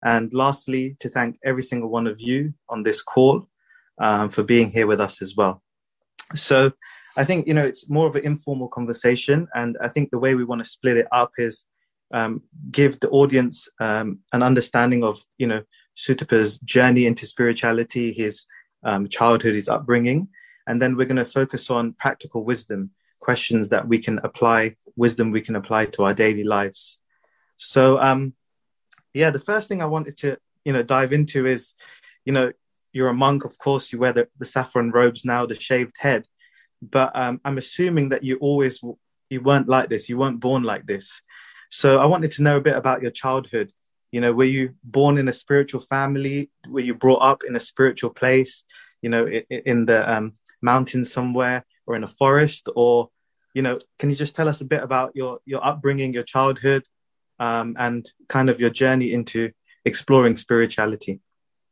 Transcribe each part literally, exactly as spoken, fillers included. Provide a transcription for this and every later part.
And lastly, to thank every single one of you on this call um, for being here with us as well. So I think, you know, it's more of an informal conversation. And I think the way we want to split it up is um, give the audience um, an understanding of, you know, Sutapa's journey into spirituality, his um, childhood, his upbringing. And then we're going to focus on practical wisdom, questions that we can apply, wisdom we can apply to our daily lives. So, um, yeah, the first thing I wanted to, you know, dive into is, you know, you're a monk, of course, you wear the, the saffron robes now, the shaved head. But um, I'm assuming that you always, you weren't like this. You weren't born like this. So I wanted to know a bit about your childhood. You know, were you born in a spiritual family? Were you brought up in a spiritual place, you know, in, in the um, mountains somewhere or in a forest? Or, you know, can you just tell us a bit about your, your upbringing, your childhood, um, and kind of your journey into exploring spirituality?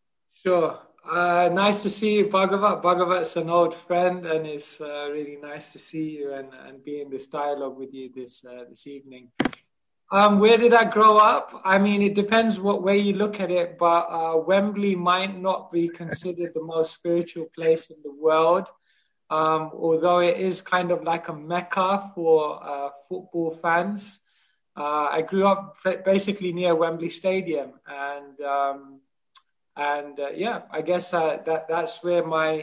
Sure. Uh, nice to see you, Bhagavat. Bhagavat's an old friend, and it's uh, really nice to see you and, and be in this dialogue with you this uh, this evening. Um, where did I grow up? I mean, it depends what way you look at it, but uh, Wembley might not be considered the most spiritual place in the world, um, although it is kind of like a mecca for uh, football fans. Uh, I grew up basically near Wembley Stadium, and um, and uh, yeah, I guess uh, that that's where my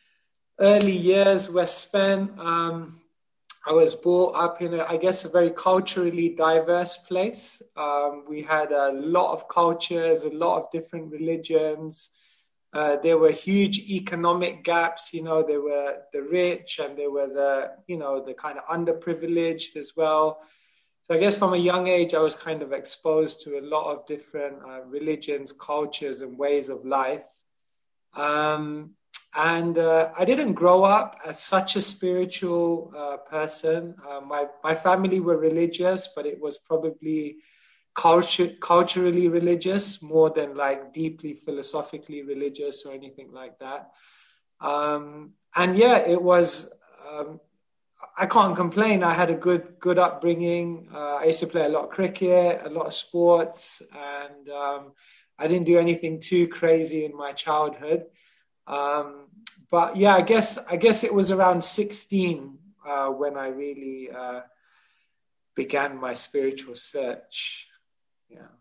early years were spent. Um, I was brought up in, a, I guess, a very culturally diverse place. Um, we had a lot of cultures, a lot of different religions. Uh, there were huge economic gaps. You know, there were the rich and there were the, you know, the kind of underprivileged as well. So I guess from a young age, I was kind of exposed to a lot of different uh, religions, cultures, and ways of life. Um, And uh, I didn't grow up as such a spiritual uh, person. Uh, my, my family were religious, but it was probably culture, culturally religious more than like deeply philosophically religious or anything like that. Um, and yeah, it was, um, I can't complain. I had a good, good upbringing. Uh, I used to play a lot of cricket, a lot of sports, and um, I didn't do anything too crazy in my childhood. Um, but yeah, I guess I guess it was around sixteen uh, when I really uh, began my spiritual search. Yeah.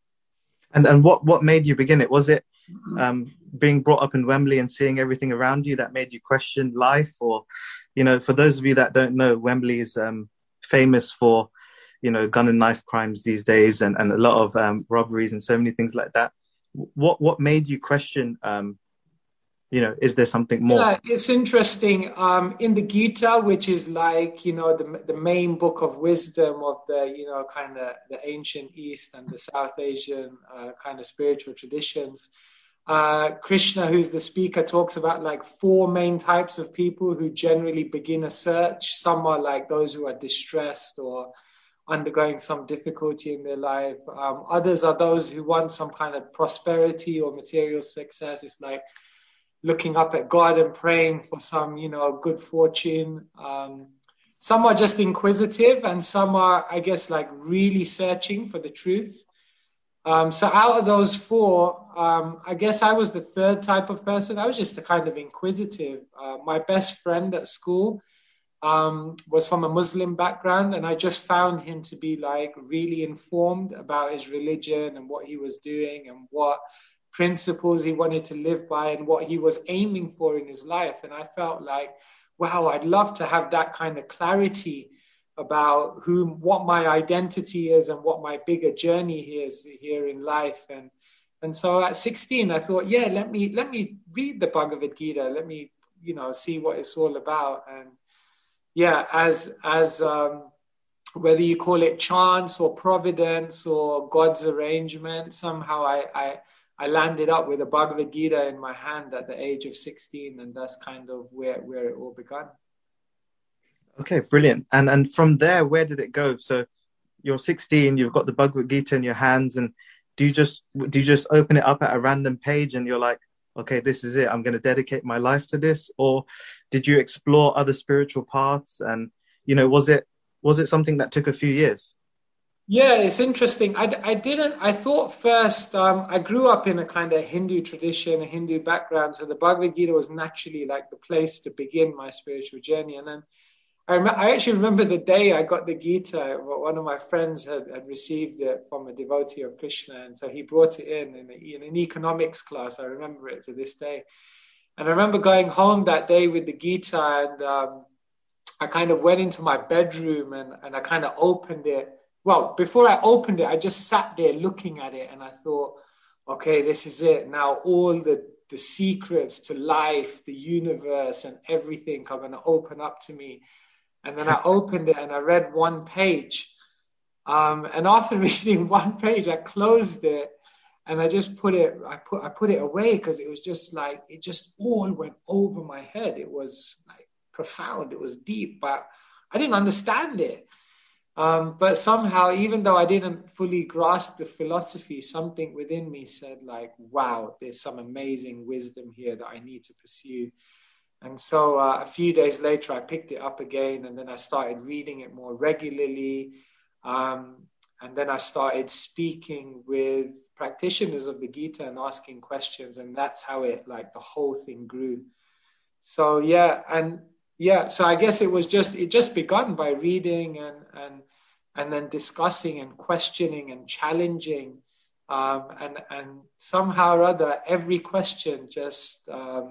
And and what what made you begin it? Was it um, being brought up in Wembley and seeing everything around you that made you question life? Or, you know, for those of you that don't know, Wembley is um, famous for, you know, gun and knife crimes these days, and, and a lot of um, robberies and so many things like that. What what made you question? Um, You know, is there something more? Yeah, it's interesting. Um, in the Gita, which is like, you know, the the main book of wisdom of the, you know, kind of the ancient East and the South Asian uh, kind of spiritual traditions, uh, Krishna, who's the speaker, talks about like four main types of people who generally begin a search. Some are like those who are distressed or undergoing some difficulty in their life. Um, others are those who want some kind of prosperity or material success. It's like looking up at God and praying for some, you know, good fortune. Um, some are just inquisitive, and some are, I guess, like really searching for the truth. Um, so out of those four, um, I guess I was the third type of person. I was just a kind of inquisitive. Uh, my best friend at school um, was from a Muslim background, and I just found him to be like really informed about his religion and what he was doing and what principles he wanted to live by and what he was aiming for in his life. And I felt like, wow, I'd love to have that kind of clarity about who, what my identity is and what my bigger journey is here in life. And and so at sixteen, I thought, yeah, let me let me read the Bhagavad Gita. Let me, you know, see what it's all about. And yeah, as as um, whether you call it chance or providence or God's arrangement, somehow I I I landed up with a Bhagavad Gita in my hand at the age of sixteen, and that's kind of where, where it all began. Okay, brilliant. And and from there, where did it go? So you're sixteen, you've got the Bhagavad Gita in your hands, and do you just do you just open it up at a random page and you're like, okay, this is it, I'm going to dedicate my life to this? Or did you explore other spiritual paths? And, you know, was it was it something that took a few years? Yeah, it's interesting. I, I didn't, I thought first, um, I grew up in a kind of Hindu tradition, a Hindu background. So the Bhagavad Gita was naturally like the place to begin my spiritual journey. And then I, rem- I actually remember the day I got the Gita. One of my friends had, had received it from a devotee of Krishna. And so he brought it in in, a, in an economics class. I remember it to this day. And I remember going home that day with the Gita, and um, I kind of went into my bedroom and, and I kind of opened it. Well, before I opened it, I just sat there looking at it and I thought, okay, this is it. Now all the, the secrets to life, the universe and everything are going to open up to me. And then I opened it and I read one page. Um, and after reading one page, I closed it and I just put it, I put, I put it away because it was just like, it just all went over my head. It was like profound. It was deep, but I didn't understand it. Um, but somehow, even though I didn't fully grasp the philosophy, something within me said like, wow, there's some amazing wisdom here that I need to pursue. And so uh, a few days later, I picked it up again, and then I started reading it more regularly. Um, and then I started speaking with practitioners of the Gita and asking questions. And that's how it, like the whole thing grew. So, yeah. And yeah, so I guess it was just, it just begun by reading and, and, and then discussing and questioning and challenging. Um, and, and somehow or other, every question just um,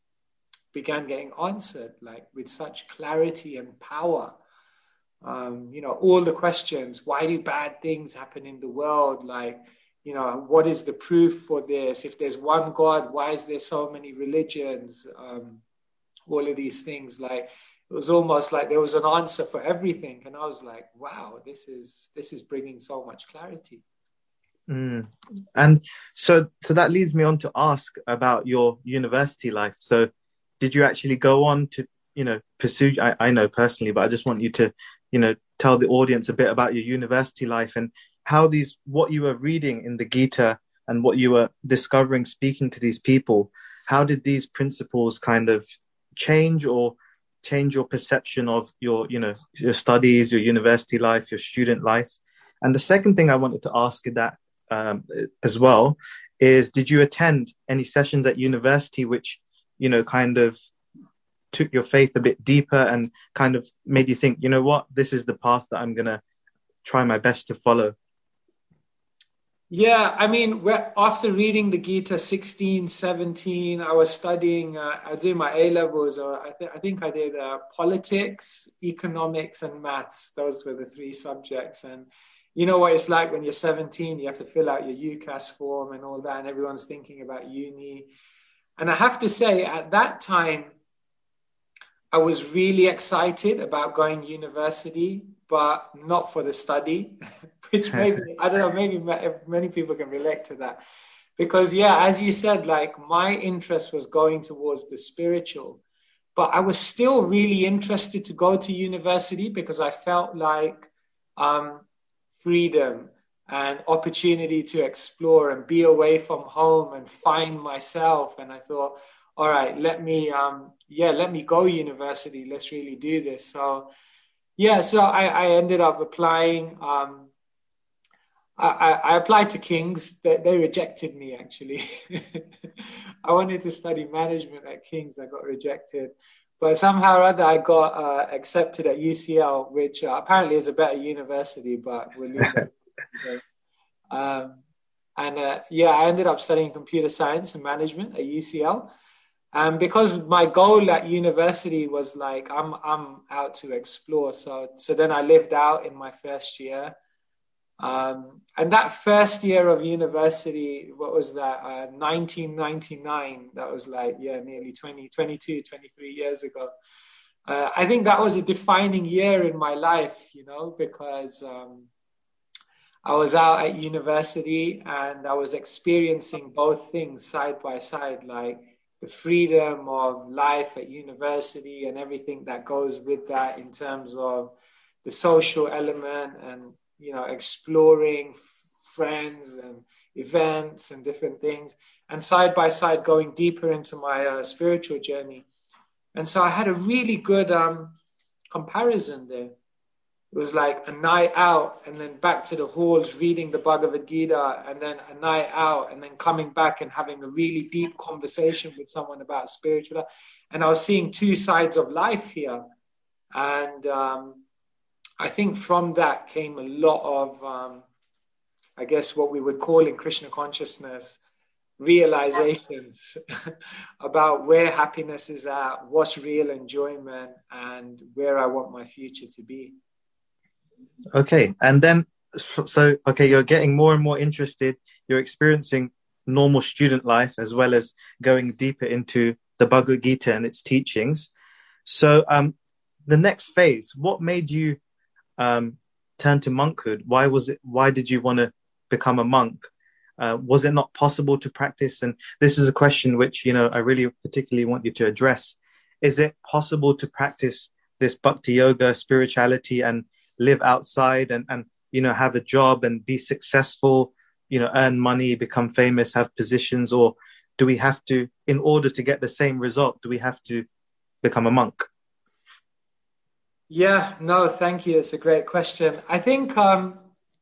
began getting answered, like with such clarity and power. Um, you know, all the questions, why do bad things happen in the world? Like, you know, what is the proof for this? If there's one God, why is there so many religions? Um, all of these things, like, it was almost like there was an answer for everything. And I was like, wow, this is, this is bringing so much clarity. Mm. And so, so that leads me on to ask about your university life. So did you actually go on to, you know, pursue, I, I know personally, but I just want you to, you know, tell the audience a bit about your university life and how these, what you were reading in the Gita and what you were discovering, speaking to these people, how did these principles kind of change or change your perception of your, you know, your studies, your university life, your student life? And the second thing I wanted to ask you that um, as well is, did you attend any sessions at university which, you know, kind of took your faith a bit deeper and kind of made you think, you know what, this is the path that I'm going to try my best to follow? Yeah, I mean, after reading the Gita sixteen, seventeen, I was studying, uh, I was doing my A-levels, or I, th- I think I did uh, politics, economics, and maths. Those were the three subjects. And you know what it's like when you're seventeen, you have to fill out your UCAS form and all that, and everyone's thinking about uni. And I have to say, at that time, I was really excited about going university, but not for the study, which maybe, I don't know, maybe many people can relate to that. Because, yeah, as you said, like my interest was going towards the spiritual, but I was still really interested to go to university because I felt like um, freedom and opportunity to explore and be away from home and find myself. And I thought, all right, let me, um, yeah, let me go university. Let's really do this. So, yeah, so I, I ended up applying. Um, I, I applied to King's. They, they rejected me, actually. I wanted to study management at King's. I got rejected. But somehow or other, I got uh, accepted at U C L, which uh, apparently is a better university, but we'll leave that. um, and uh, yeah, I ended up studying computer science and management at U C L. And because my goal at university was like, I'm I'm out to explore. So so then I lived out in my first year. Um, and that first year of university, what was that, uh, nineteen ninety-nine, that was like, yeah, nearly twenty, twenty-two, twenty-three years ago. Uh, I think that was a defining year in my life, you know, because um, I was out at university and I was experiencing both things side by side, like the freedom of life at university and everything that goes with that in terms of the social element and, you know, exploring friends and events and different things, and side by side going deeper into my uh, spiritual journey. And so I had a really good um, comparison there. It was like a night out and then back to the halls reading the Bhagavad Gita, and then a night out and then coming back and having a really deep conversation with someone about spiritual. And I was seeing two sides of life here. And um, I think from that came a lot of, um, I guess, what we would call in Krishna consciousness, realizations about where happiness is at, what's real enjoyment, and where I want my future to be. Okay, and then, so, okay, you're getting more and more interested. You're experiencing normal student life as well as going deeper into the Bhagavad Gita and its teachings. So um, the next phase, what made you um, turn to monkhood? Why was it? Why did you want to become a monk? Uh, was it not possible to practice? And this is a question which, you know, I really particularly want you to address. Is it possible to practice this bhakti yoga, spirituality, and live outside and, and, you know, have a job and be successful, you know, earn money, become famous, have positions? Or do we have to, in order to get the same result, do we have to become a monk? Yeah, no, thank you. It's a great question. I think um,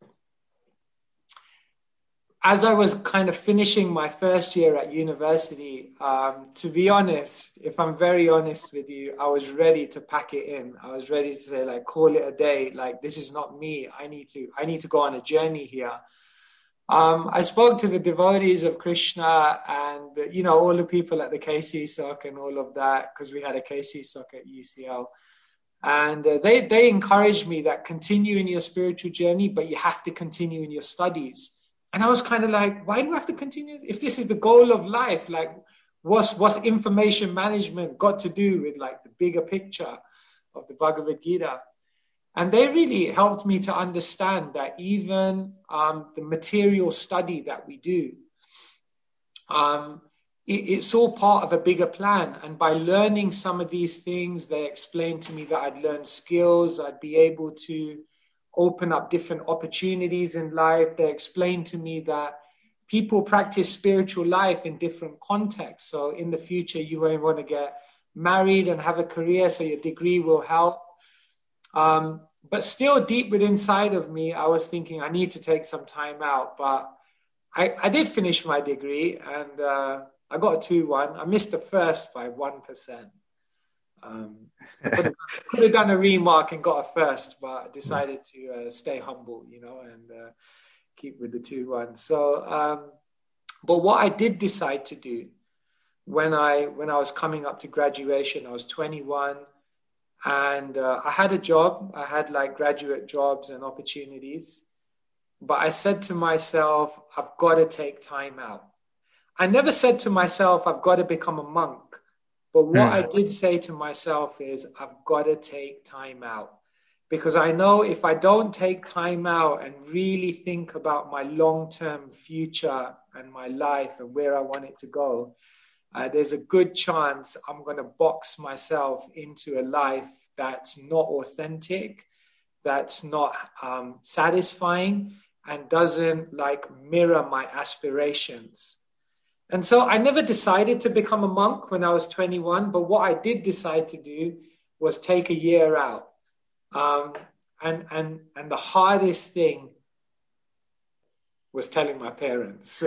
as I was kind of finishing my first year at university, um, to be honest, if I'm very honest with you, I was ready to pack it in. I was ready to say, like, call it a day. Like, this is not me. I need to, I need to go on a journey here. Um, I spoke to the devotees of Krishna and, you know, all the people at the K C S O C and all of that, because we had a K C S O C at U C L. And uh, they, they encouraged me that continue in your spiritual journey, but you have to continue in your studies. And I was kind of like, why do I have to continue? If this is the goal of life, like what's, what's information management got to do with like the bigger picture of the Bhagavad Gita? And they really helped me to understand that even um, the material study that we do, um, it, it's all part of a bigger plan. And by learning some of these things, they explained to me that I'd learn skills, I'd be able to open up different opportunities in life. They explained to me that people practice spiritual life in different contexts. So in the future, you may want to get married and have a career, so your degree will help. Um, but still deep within inside of me, I was thinking I need to take some time out. But I, I did finish my degree and uh, I got a two one. I missed the first by one percent. Um, could, have, could have done a remark and got a first, but I decided to uh, stay humble, you know, and uh, keep with the two one. So, um, but what I did decide to do when I when I was coming up to graduation, I was twenty-one, and uh, I had a job. I had like graduate jobs and opportunities, but I said to myself, I've got to take time out. I never said to myself, I've got to become a monk. But what mm. I did say to myself is, I've got to take time out. Because I know if I don't take time out and really think about my long-term future and my life and where I want it to go, uh, there's a good chance I'm going to box myself into a life that's not authentic, that's not um, satisfying, and doesn't like mirror my aspirations. And so I never decided to become a monk when I was twenty-one, but what I did decide to do was take a year out. Um, and, and, and the hardest thing was telling my parents.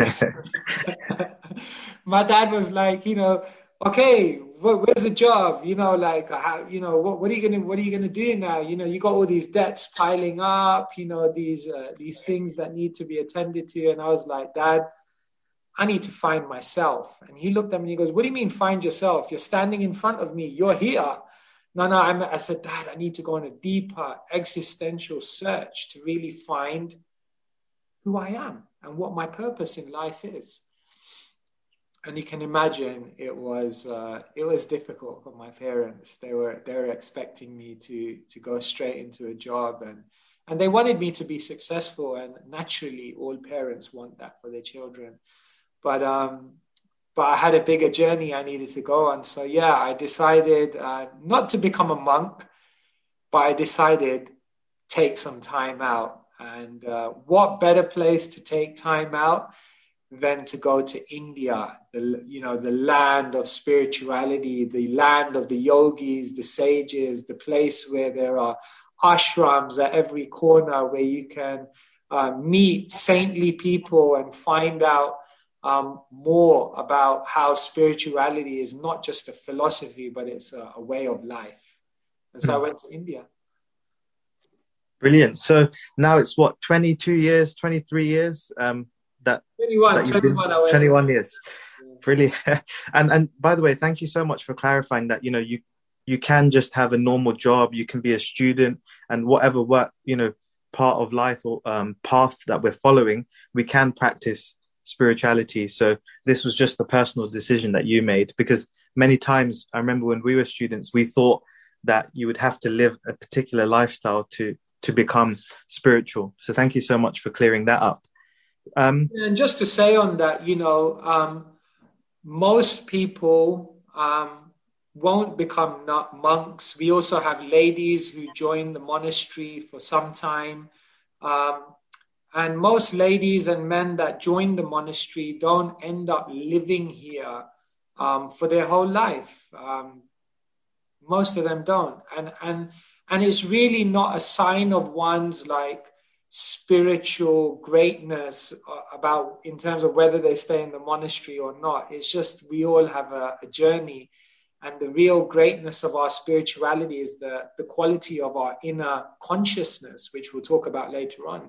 My dad was like, you know, okay, where's the job? You know, like, how, you know, what, what are you going to, what are you going to do now? You know, you got all these debts piling up, you know, these, uh, these things that need to be attended to. And I was like, Dad, I need to find myself. And he looked at me and he goes, what do you mean find yourself? You're standing in front of me. You're here. No, no, I'm, I said, Dad, I need to go on a deeper existential search to really find who I am and what my purpose in life is. And you can imagine it was uh, it was difficult for my parents. They were they were expecting me to to go straight into a job, and and they wanted me to be successful. And naturally, all parents want that for their children. But um, but I had a bigger journey I needed to go on. So yeah, I decided uh, not to become a monk, but I decided take some time out. And uh, what better place to take time out than to go to India, the, you know, the land of spirituality, the land of the yogis, the sages, the place where there are ashrams at every corner where you can uh, meet saintly people and find out um, more about how spirituality is not just a philosophy, but it's a, a way of life. And so I went to India. Brilliant. So now it's what, twenty-two years, twenty-three years um, that, twenty-one, that you've twenty-one, been, I went. twenty-one years. Brilliant. and and by the way, thank you so much for clarifying that, you know, you you can just have a normal job, you can be a student, and whatever work, you know, part of life or um, path that we're following, we can practice spirituality. So this was just a personal decision that you made, because many times I remember when we were students, we thought that you would have to live a particular lifestyle to to become spiritual. So thank you so much for clearing that up. Um, and just to say on that, you know, um, most people um, won't become monks. We also have ladies who join the monastery for some time. Um, and most ladies and men that join the monastery don't end up living here um, for their whole life. Um, most of them don't. And, and, and it's really not a sign of one's like spiritual greatness about in terms of whether they stay in the monastery or not. It's just we all have a, a journey, and the real greatness of our spirituality is the, the quality of our inner consciousness, which we'll talk about later on.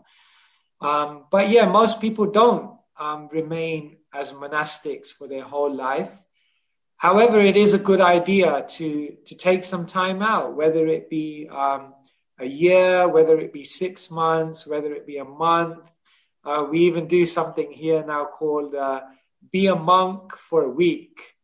Um, but yeah, most people don't um, remain as monastics for their whole life. However, it is a good idea to, to take some time out, whether it be um, a year, whether it be six months, whether it be a month. Uh, we even do something here now called uh, Be a Monk for a Week.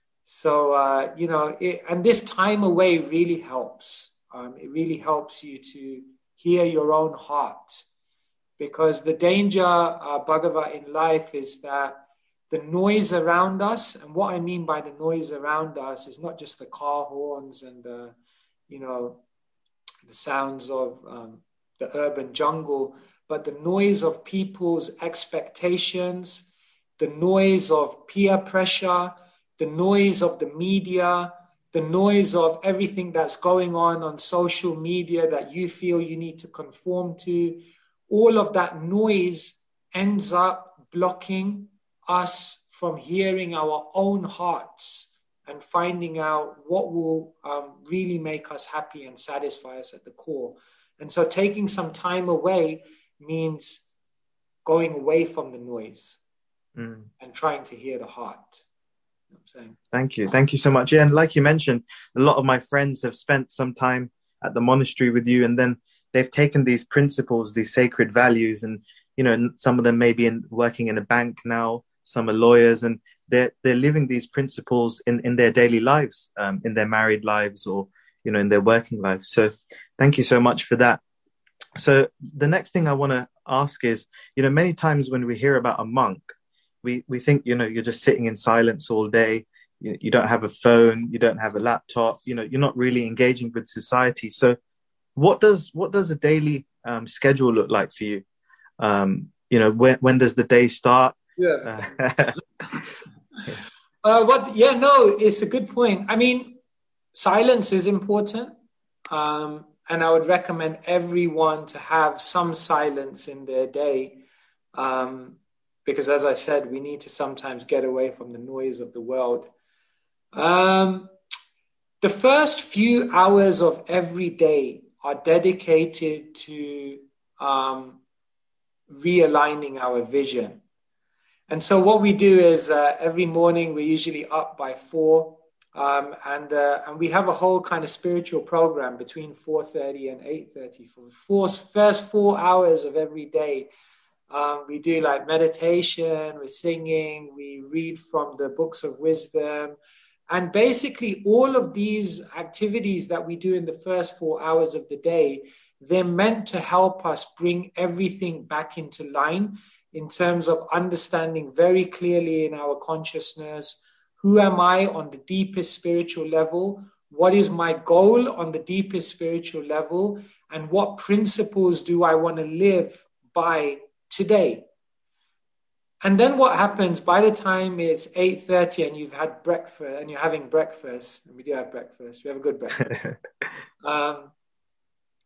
So, uh, you know, it, and this time away really helps. Um, it really helps you to hear your own heart. Because the danger, uh, Bhagava, in life is that the noise around us, and what I mean by the noise around us is not just the car horns and, uh, you know, the sounds of um, the urban jungle, but the noise of people's expectations, the noise of peer pressure, the noise of the media, the noise of everything that's going on on social media that you feel you need to conform to. All of that noise ends up blocking us from hearing our own hearts and finding out what will um, really make us happy and satisfy us at the core. And so taking some time away means going away from the noise mm. and trying to hear the heart. You know what I'm saying? Thank you. Thank you so much. Yeah, and like you mentioned, a lot of my friends have spent some time at the monastery with you, and then they've taken these principles, these sacred values, and, you know, some of them may be in, working in a bank now, some are lawyers, and they're, they're living these principles in, in their daily lives, um, in their married lives, or, you know, in their working lives. So thank you so much for that. So the next thing I want to ask is, you know, many times when we hear about a monk, we, we think, you know, you're just sitting in silence all day. You, you don't have a phone, you don't have a laptop, you know, you're not really engaging with society. So what does, what does a daily um, schedule look like for you? Um, you know, when, when does the day start? Yeah. Uh, uh, what? Yeah, no, it's a good point. I mean, silence is important. Um, and I would recommend everyone to have some silence in their day. Um, because as I said, we need to sometimes get away from the noise of the world. Um, the first few hours of every day are dedicated to um, realigning our vision. And so what we do is uh, every morning we're usually up by four, um, and uh, and we have a whole kind of spiritual program between four thirty and eight thirty for the four, first four hours of every day. Um, we do like meditation, we're singing, we read from the books of wisdom. And basically all of these activities that we do in the first four hours of the day, they're meant to help us bring everything back into line in terms of understanding very clearly in our consciousness, who am I on the deepest spiritual level? What is my goal on the deepest spiritual level? And what principles do I want to live by today? And then what happens by the time it's eight thirty and you've had breakfast and you're having breakfast, and we do have breakfast, we have a good breakfast. um,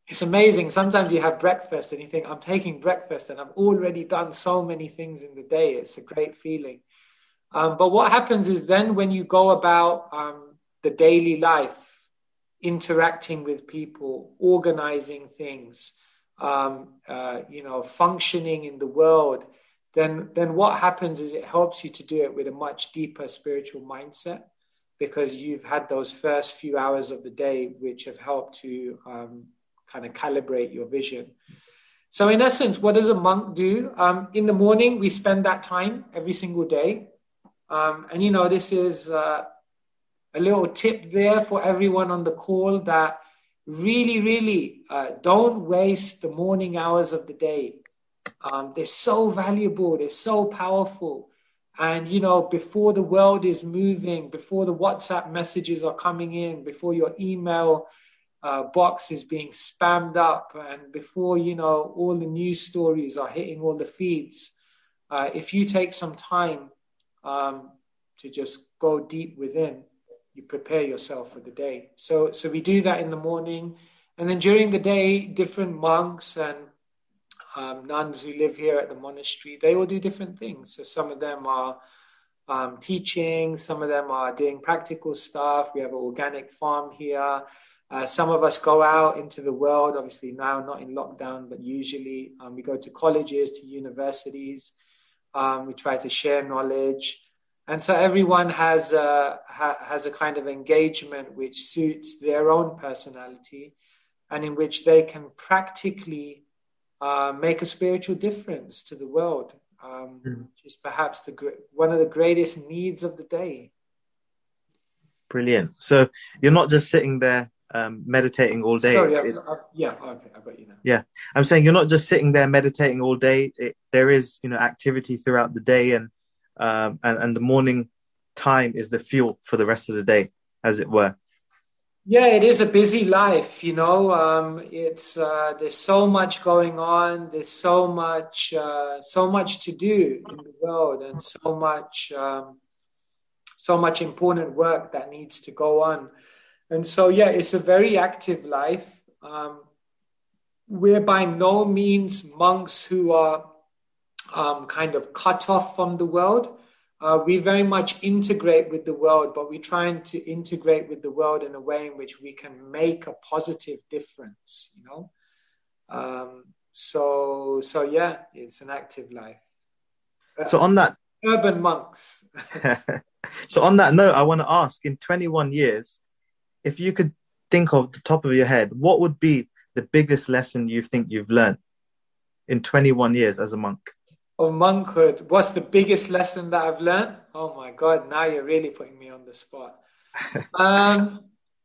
it's amazing. Sometimes you have breakfast and you think, I'm taking breakfast and I've already done so many things in the day. It's a great feeling. Um, but what happens is then when you go about um, the daily life, interacting with people, organizing things, um, uh, you know, functioning in the world, then, then what happens is it helps you to do it with a much deeper spiritual mindset, because you've had those first few hours of the day which have helped to um, kind of calibrate your vision. So in essence, what does a monk do? Um, in the morning, we spend that time every single day. Um, and, you know, this is uh, a little tip there for everyone on the call, that really, really uh, don't waste the morning hours of the day. Um, they're so valuable. They're so powerful. And, you know, before the world is moving, before the WhatsApp messages are coming in, before your email uh, box is being spammed up, and before, you know, all the news stories are hitting all the feeds, uh, if you take some time um, to just go deep within, you prepare yourself for the day. So, so we do that in the morning. And then during the day, different monks and um, nuns who live here at the monastery, they all do different things. So some of them are um, teaching, some of them are doing practical stuff. We have an organic farm here. Uh, some of us go out into the world, obviously now not in lockdown, but usually um, we go to colleges, to universities. Um, we try to share knowledge. And so everyone has a, ha, has a kind of engagement which suits their own personality, and in which they can practically uh, make a spiritual difference to the world, um, mm. which is perhaps the one of the greatest needs of the day. Brilliant. So you're not just sitting there um, meditating all day. Sorry, I, I, yeah, okay, I got you now. Yeah, I'm saying you're not just sitting there meditating all day. It, there is, you know, activity throughout the day, and um, and and the morning time is the fuel for the rest of the day, as it were. Yeah, it is a busy life, you know. Um, it's uh, there's so much going on. There's so much, uh, so much to do in the world, and so much, um, so much important work that needs to go on. And so, yeah, it's a very active life. Um, we're by no means monks who are um, kind of cut off from the world. Uh, we very much integrate with the world, but we're trying to integrate with the world in a way in which we can make a positive difference, you know? Um, so, so yeah, it's an active life. Uh, so on that... Urban monks. So on that note, I want to ask, in twenty-one years, if you could think of the top of your head, what would be the biggest lesson you think you've learned in twenty-one years as a monk? Of monkhood, what's the biggest lesson that I've learned? Oh my God, now you're really putting me on the spot. Um,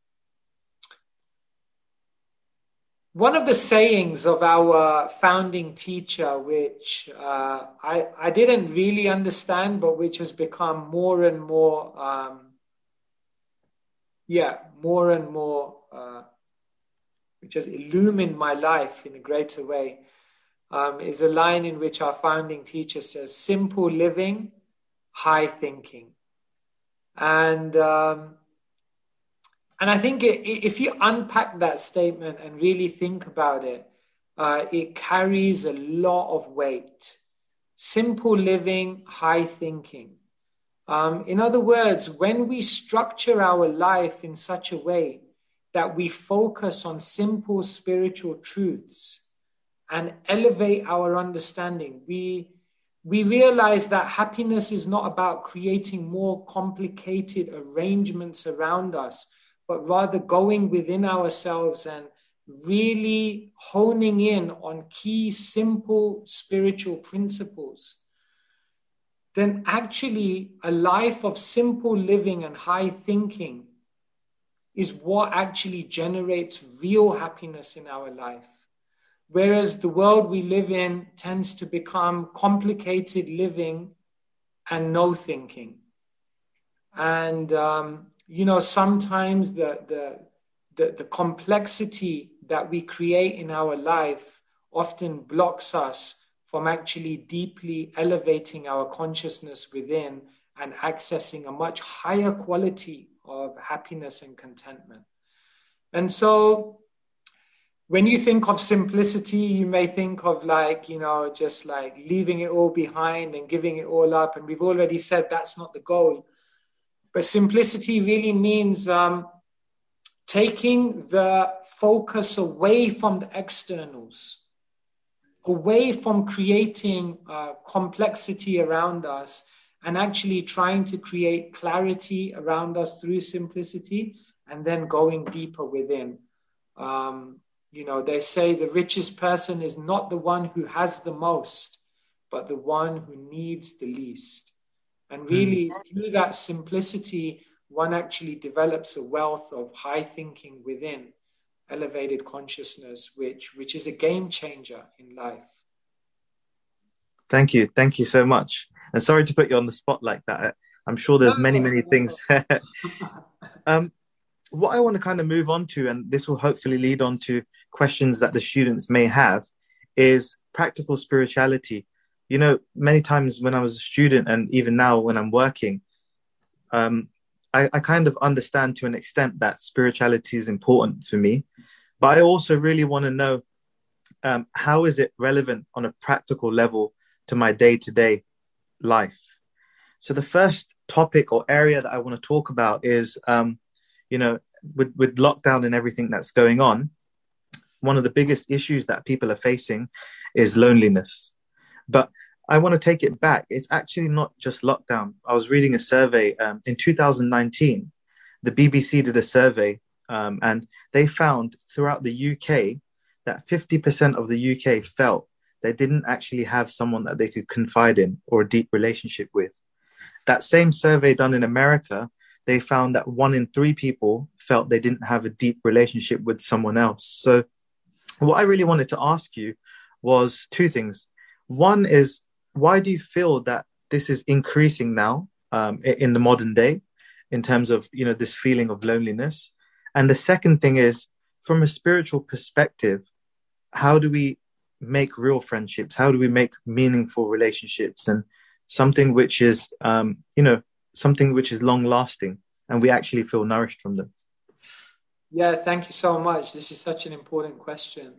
one of the sayings of our founding teacher, which uh, I, I didn't really understand, but which has become more and more, um, yeah, more and more, uh, which has illumined my life in a greater way. Um, is a line in which our founding teacher says, simple living, high thinking. And um, and I think it, if you unpack that statement and really think about it, uh, it carries a lot of weight. Simple living, high thinking. Um, in other words, when we structure our life in such a way that we focus on simple spiritual truths, and elevate our understanding, we, we realize that happiness is not about creating more complicated arrangements around us, but rather going within ourselves and really honing in on key, simple spiritual principles. Then actually a life of simple living and high thinking is what actually generates real happiness in our life. Whereas the world we live in tends to become complicated living and no thinking. And, um, you know, sometimes the, the, the, the complexity that we create in our life often blocks us from actually deeply elevating our consciousness within and accessing a much higher quality of happiness and contentment. And so when you think of simplicity, you may think of like, you know, just like leaving it all behind and giving it all up. And we've already said that's not the goal. But simplicity really means um, taking the focus away from the externals, away from creating uh, complexity around us, and actually trying to create clarity around us through simplicity, and then going deeper within. Um, you know, they say the richest person is not the one who has the most, but the one who needs the least. And really, mm. through that simplicity, one actually develops a wealth of high thinking within, elevated consciousness, which, which is a game changer in life. Thank you. Thank you so much. And sorry to put you on the spot like that. I'm sure there's many, many things. um, what I want to kind of move on to, and this will hopefully lead on to questions that the students may have, is practical spirituality. You know, many times when I was a student, and even now when I'm working, um, I, I kind of understand to an extent that spirituality is important for me. But I also really want to know, um, how is it relevant on a practical level to my day-to-day life? So the first topic or area that I want to talk about is, um, you know, with, with lockdown and everything that's going on, one of the biggest issues that people are facing is loneliness. But I want to take it back. It's actually not just lockdown. I was reading a survey um, in two thousand nineteen. The B B C did a survey um, and they found throughout the U K that fifty percent of the U K felt they didn't actually have someone that they could confide in or a deep relationship with. That same survey done in America, they found that one in three people felt they didn't have a deep relationship with someone else. So what I really wanted to ask you was two things. One is, why do you feel that this is increasing now um, in the modern day in terms of, you know, this feeling of loneliness? And the second thing is, from a spiritual perspective, how do we make real friendships? How do we make meaningful relationships and something which is, um, you know, something which is long lasting and we actually feel nourished from them? Yeah, thank you so much. This is such an important question.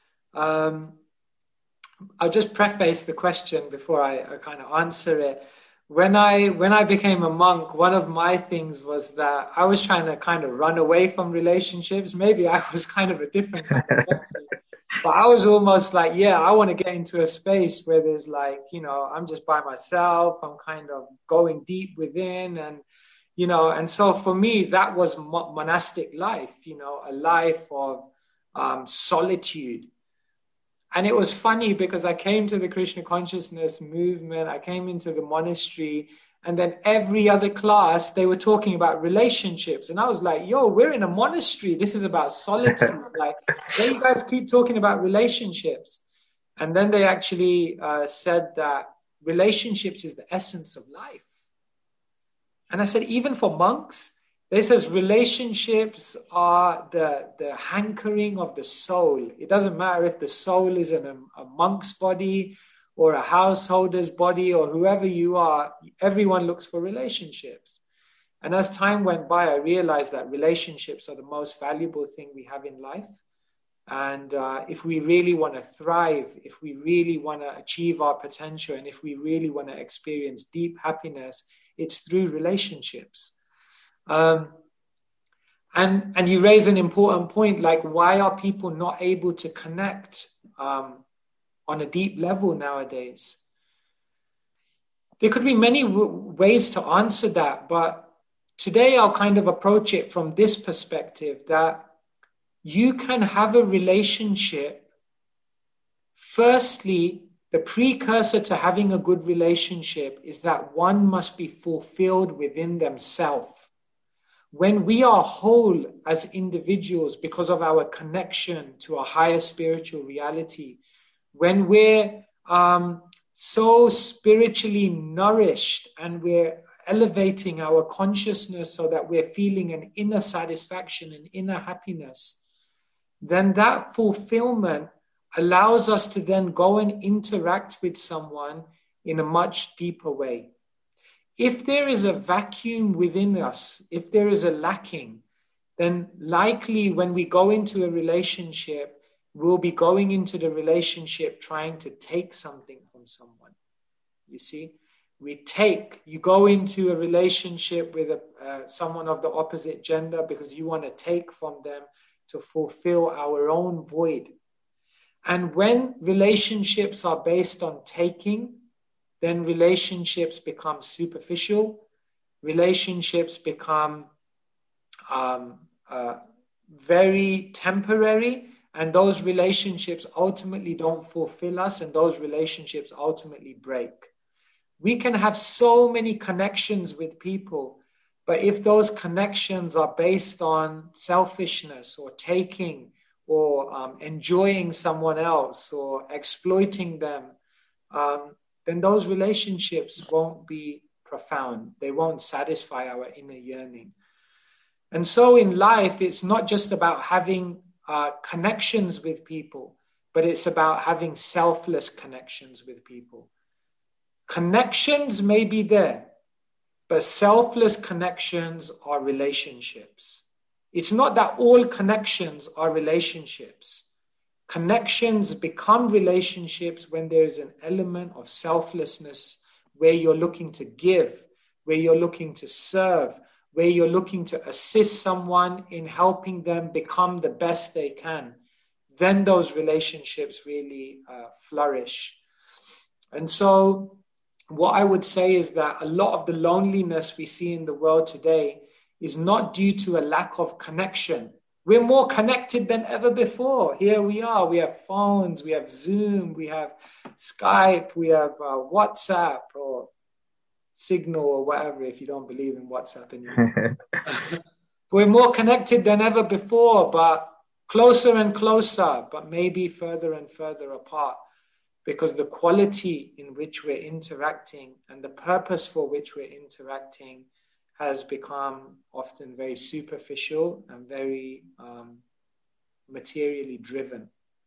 Um, I'll just preface the question before I, I kind of answer it. When I when I became a monk, one of my things was that I was trying to kind of run away from relationships. Maybe I was kind of a different kind of person. But I was almost like, yeah, I want to get into a space where there's like, you know, I'm just by myself. I'm kind of going deep within. And, you know, and so for me, that was mo- monastic life, you know, a life of um, solitude. And it was funny because I came to the Krishna consciousness movement. I came into the monastery, and then every other class, they were talking about relationships. And I was like, yo, we're in a monastery. This is about solitude. Like, why you guys keep talking about relationships? And then they actually uh, said that relationships is the essence of life. And I said, even for monks, they says relationships are the, the hankering of the soul. It doesn't matter if the soul is in a, a monk's body or a householder's body or whoever you are, everyone looks for relationships. And as time went by, I realized that relationships are the most valuable thing we have in life. And uh, if we really want to thrive, if we really want to achieve our potential, and if we really want to experience deep happiness, it's through relationships. Um, and, and you raise an important point, like why are people not able to connect um, on a deep level nowadays? There could be many w- ways to answer that, but today I'll kind of approach it from this perspective, that you can have a relationship. Firstly, the precursor to having a good relationship is that one must be fulfilled within themselves. When we are whole as individuals because of our connection to a higher spiritual reality, when we're um, so spiritually nourished and we're elevating our consciousness so that we're feeling an inner satisfaction and inner happiness, then that fulfillment allows us to then go and interact with someone in a much deeper way. If there is a vacuum within us, if there is a lacking, then likely when we go into a relationship, we'll be going into the relationship trying to take something from someone. You see, we take, you go into a relationship with a, uh, someone of the opposite gender because you want to take from them to fulfill our own void. And when relationships are based on taking, then relationships become superficial. Relationships become um, uh, very temporary, and those relationships ultimately don't fulfill us, and those relationships ultimately break. We can have so many connections with people, but if those connections are based on selfishness or taking or um, enjoying someone else or exploiting them, um, then those relationships won't be profound. They won't satisfy our inner yearning. And so in life, it's not just about having uh, connections with people, but it's about having selfless connections with people. Connections may be there, but selfless connections are relationships. It's not that all connections are relationships. Connections become relationships when there is an element of selflessness, where you're looking to give, where you're looking to serve, where you're looking to assist someone in helping them become the best they can. Then those relationships really uh, flourish. And so what I would say is that a lot of the loneliness we see in the world today is not due to a lack of connection. We're more connected than ever before. Here we are. We have phones, we have Zoom, we have Skype, we have uh, WhatsApp or Signal or whatever, if you don't believe in WhatsApp anymore. We're more connected than ever before, but closer and closer, but maybe further and further apart, because the quality in which we're interacting and the purpose for which we're interacting has become often very superficial and very um, materially driven.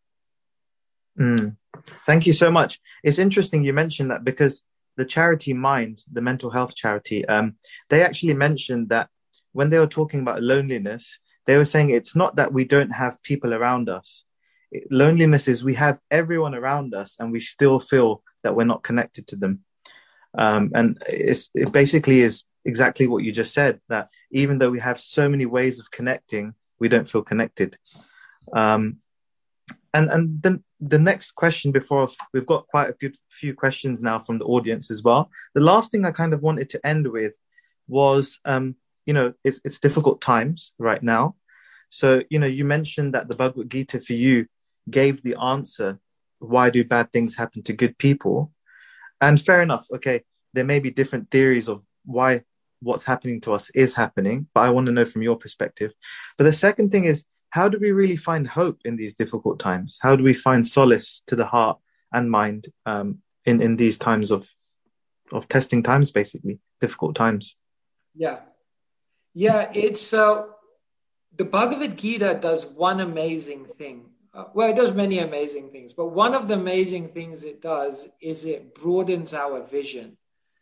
Mm. Thank you so much. It's interesting you mentioned that, because the charity Mind, the mental health charity, um, they actually mentioned that when they were talking about loneliness, they were saying it's not that we don't have people around us. It, loneliness is we have everyone around us and we still feel that we're not connected to them. Um, and it's, it basically is exactly what you just said, that even though we have so many ways of connecting, we don't feel connected. Um, and and then the next question, before we've got quite a good few questions now from the audience as well. The last thing I kind of wanted to end with was, um, you know, it's, it's difficult times right now. So, you know, you mentioned that the Bhagavad Gita for you gave the answer, why do bad things happen to good people? And fair enough. Okay, there may be different theories of why what's happening to us is happening, but I want to know from your perspective. But the second thing is, how do we really find hope in these difficult times? How do we find solace to the heart and mind um, in, in these times of, of testing times, basically, difficult times? Yeah. Yeah, it's uh, the Bhagavad Gita does one amazing thing. Uh, well, it does many amazing things, but one of the amazing things it does is it broadens our vision.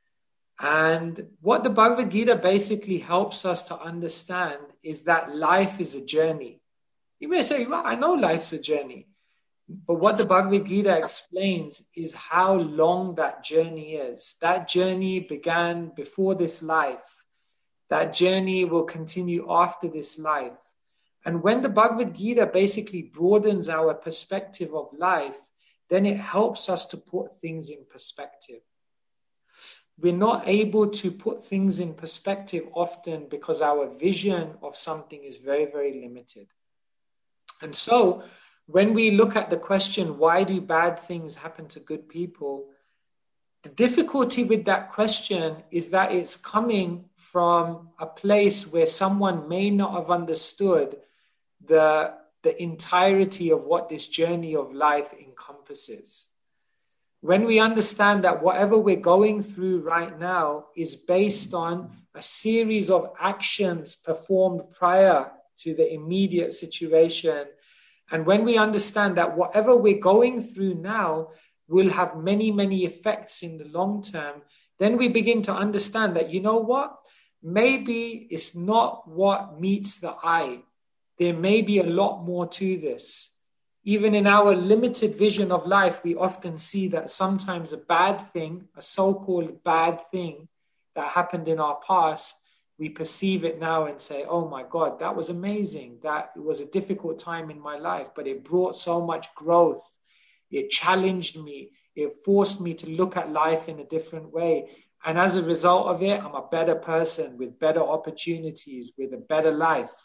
And what the Bhagavad Gita basically helps us to understand is that life is a journey. You may say, well, I know life's a journey. But what the Bhagavad Gita explains is how long that journey is. That journey began before this life. That journey will continue after this life. And when the Bhagavad Gita basically broadens our perspective of life, then it helps us to put things in perspective. We're not able to put things in perspective often because our vision of something is very, very limited. And so when we look at the question, why do bad things happen to good people? The difficulty with that question is that it's coming from a place where someone may not have understood the, the entirety of what this journey of life encompasses. When we understand that whatever we're going through right now is based on a series of actions performed prior to the immediate situation, and when we understand that whatever we're going through now will have many, many effects in the long term, then we begin to understand that, you know what? Maybe it's not what meets the eye. There may be a lot more to this. even in our limited vision of life, we often see that sometimes a bad thing, a so-called bad thing that happened in our past, we perceive it now and say, oh my God, that was amazing. That was a difficult time in my life, but it brought so much growth. It challenged me. It forced me to look at life in a different way. And as a result of it, I'm a better person with better opportunities, with a better life.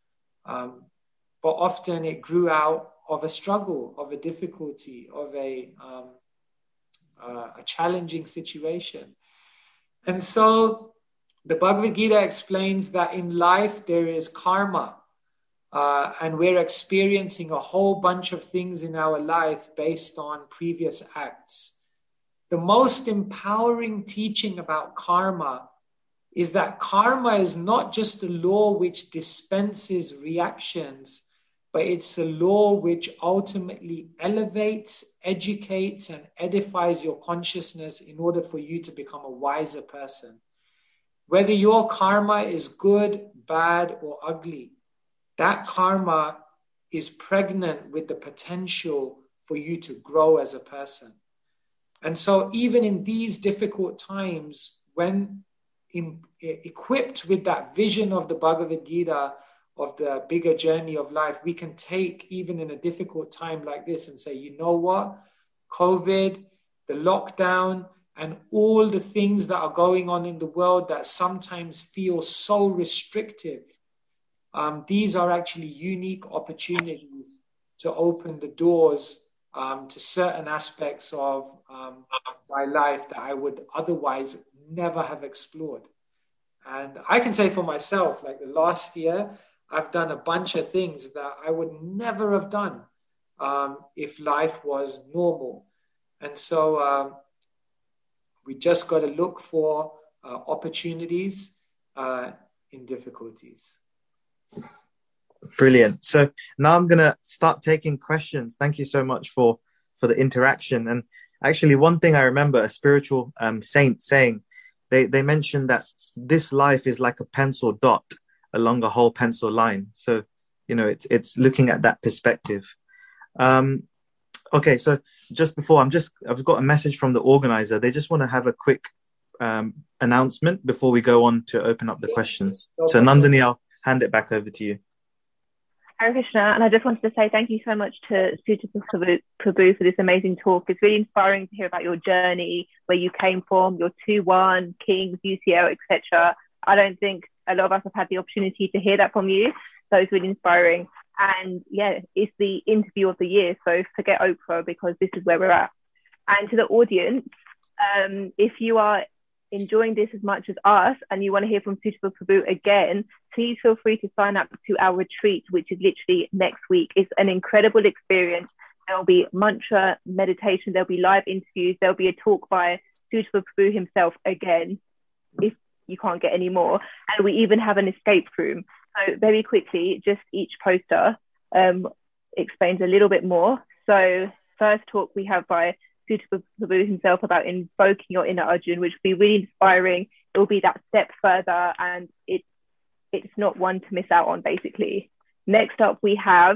Um, but often it grew out of a struggle, of a difficulty, of a, um, uh, a challenging situation. And so the Bhagavad Gita explains that in life there is karma, uh, and we're experiencing a whole bunch of things in our life based on previous acts. The most empowering teaching about karma is that karma is not just a law which dispenses reactions, but it's a law which ultimately elevates, educates, and edifies your consciousness in order for you to become a wiser person. Whether your karma is good, bad, or ugly, that karma is pregnant with the potential for you to grow as a person. And so even in these difficult times, when in, equipped with that vision of the Bhagavad Gita, of the bigger journey of life, we can take even in a difficult time like this and say, you know what? COVID, the lockdown, and all the things that are going on in the world that sometimes feel so restrictive, um, these are actually unique opportunities to open the doors um, to certain aspects of um, my life that I would otherwise never have explored. And I can say for myself, like the last year, I've done a bunch of things that I would never have done um, if life was normal. And so um, we just got to look for uh, opportunities uh, in difficulties. Brilliant. So now I'm going to start taking questions. Thank you so much for, for the interaction. And actually, one thing I remember a spiritual um, saint saying, they, they mentioned that this life is like a pencil dot along a whole pencil line. So, you know, it's, it's looking at that perspective. Um, okay. So just before I'm just, I've got a message from the organizer. They just want to have a quick um, announcement before we go on to open up the questions. So Nandini, I'll hand it back over to you. Hare Krishna, and I just wanted to say thank you so much to Suitable Prabhu for this amazing talk. It's really inspiring to hear about your journey, where you came from, your two one, Kings, U C L, et cetera. I don't think a lot of us have had the opportunity to hear that from you, so it's really inspiring. And yeah, it's the interview of the year, so forget Oprah because this is where we're at. And to the audience, um, if you are enjoying this as much as us and you want to hear from Suitable Prabhu again, please feel free to sign up to our retreat, which is literally next week. It's an incredible experience. There'll be mantra meditation, there'll be live interviews, there'll be a talk by Suitable Prabhu himself again, if you can't get any more. And we even have an escape room. So very quickly, just each poster um, explains a little bit more. So first talk we have by Suitable Prabhu himself about invoking your inner Arjun, which will be really inspiring. It will be that step further, and it's it's not one to miss out on, basically. Next up, we have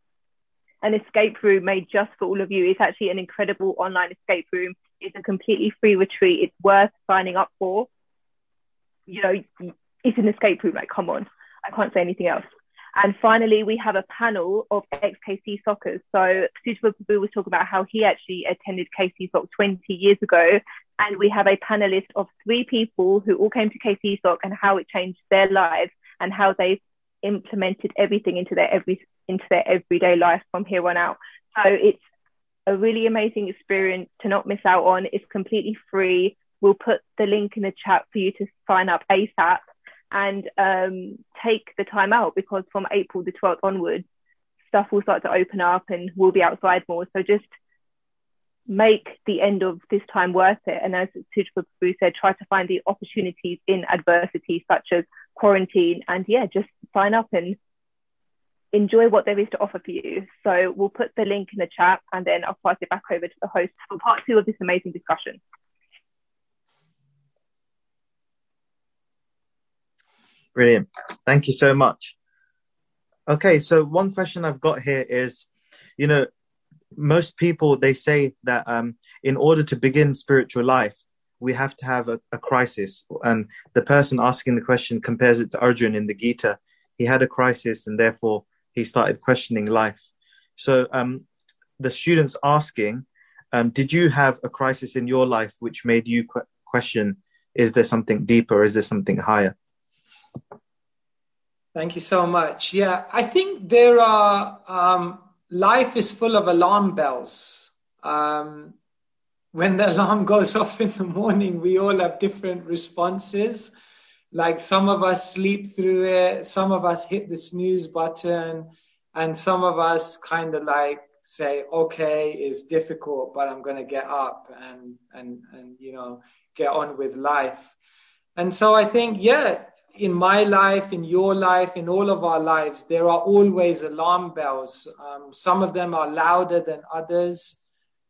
an escape room made just for all of you. It's actually an incredible online escape room. It's a completely free retreat. It's worth signing up for. You know, it's an escape room. Like, come on, I can't say anything else. And finally, we have a panel of ex-K C Sockers. So Suitable Prabhu was talking about how he actually attended K C Sock twenty years ago. And we have a panelist of three people who all came to K C Sock and how it changed their lives and how they've implemented everything into their every into their everyday life from here on out. So it's a really amazing experience to not miss out on. It's completely free. We'll put the link in the chat for you to sign up ASAP. And um, take the time out, because from April the twelfth onwards, stuff will start to open up and we'll be outside more. So just make the end of this time worth it. And as Suitable Prabhu said, try to find the opportunities in adversity, such as quarantine. And yeah, just sign up and enjoy what there is to offer for you. So we'll put the link in the chat and then I'll pass it back over to the host for part two of this amazing discussion. Brilliant. Thank you so much. Okay, so one question I've got here is, you know, most people, they say that um, in order to begin spiritual life, we have to have a, a crisis. And the person asking the question compares it to Arjun in the Gita. He had a crisis and therefore he started questioning life. So um, the students asking, um, did you have a crisis in your life which made you qu- question, is there something deeper? Is there something higher? Thank you so much. Yeah, I think there are, um, life is full of alarm bells. Um, when the alarm goes off in the morning, we all have different responses. Like some of us sleep through it, some of us hit the snooze button, and some of us kind of like say, okay, it's difficult, but I'm going to get up and, and, and, you know, get on with life. And so I think, yeah, in my life, in your life, in all of our lives, there are always alarm bells. Um, some of them are louder than others.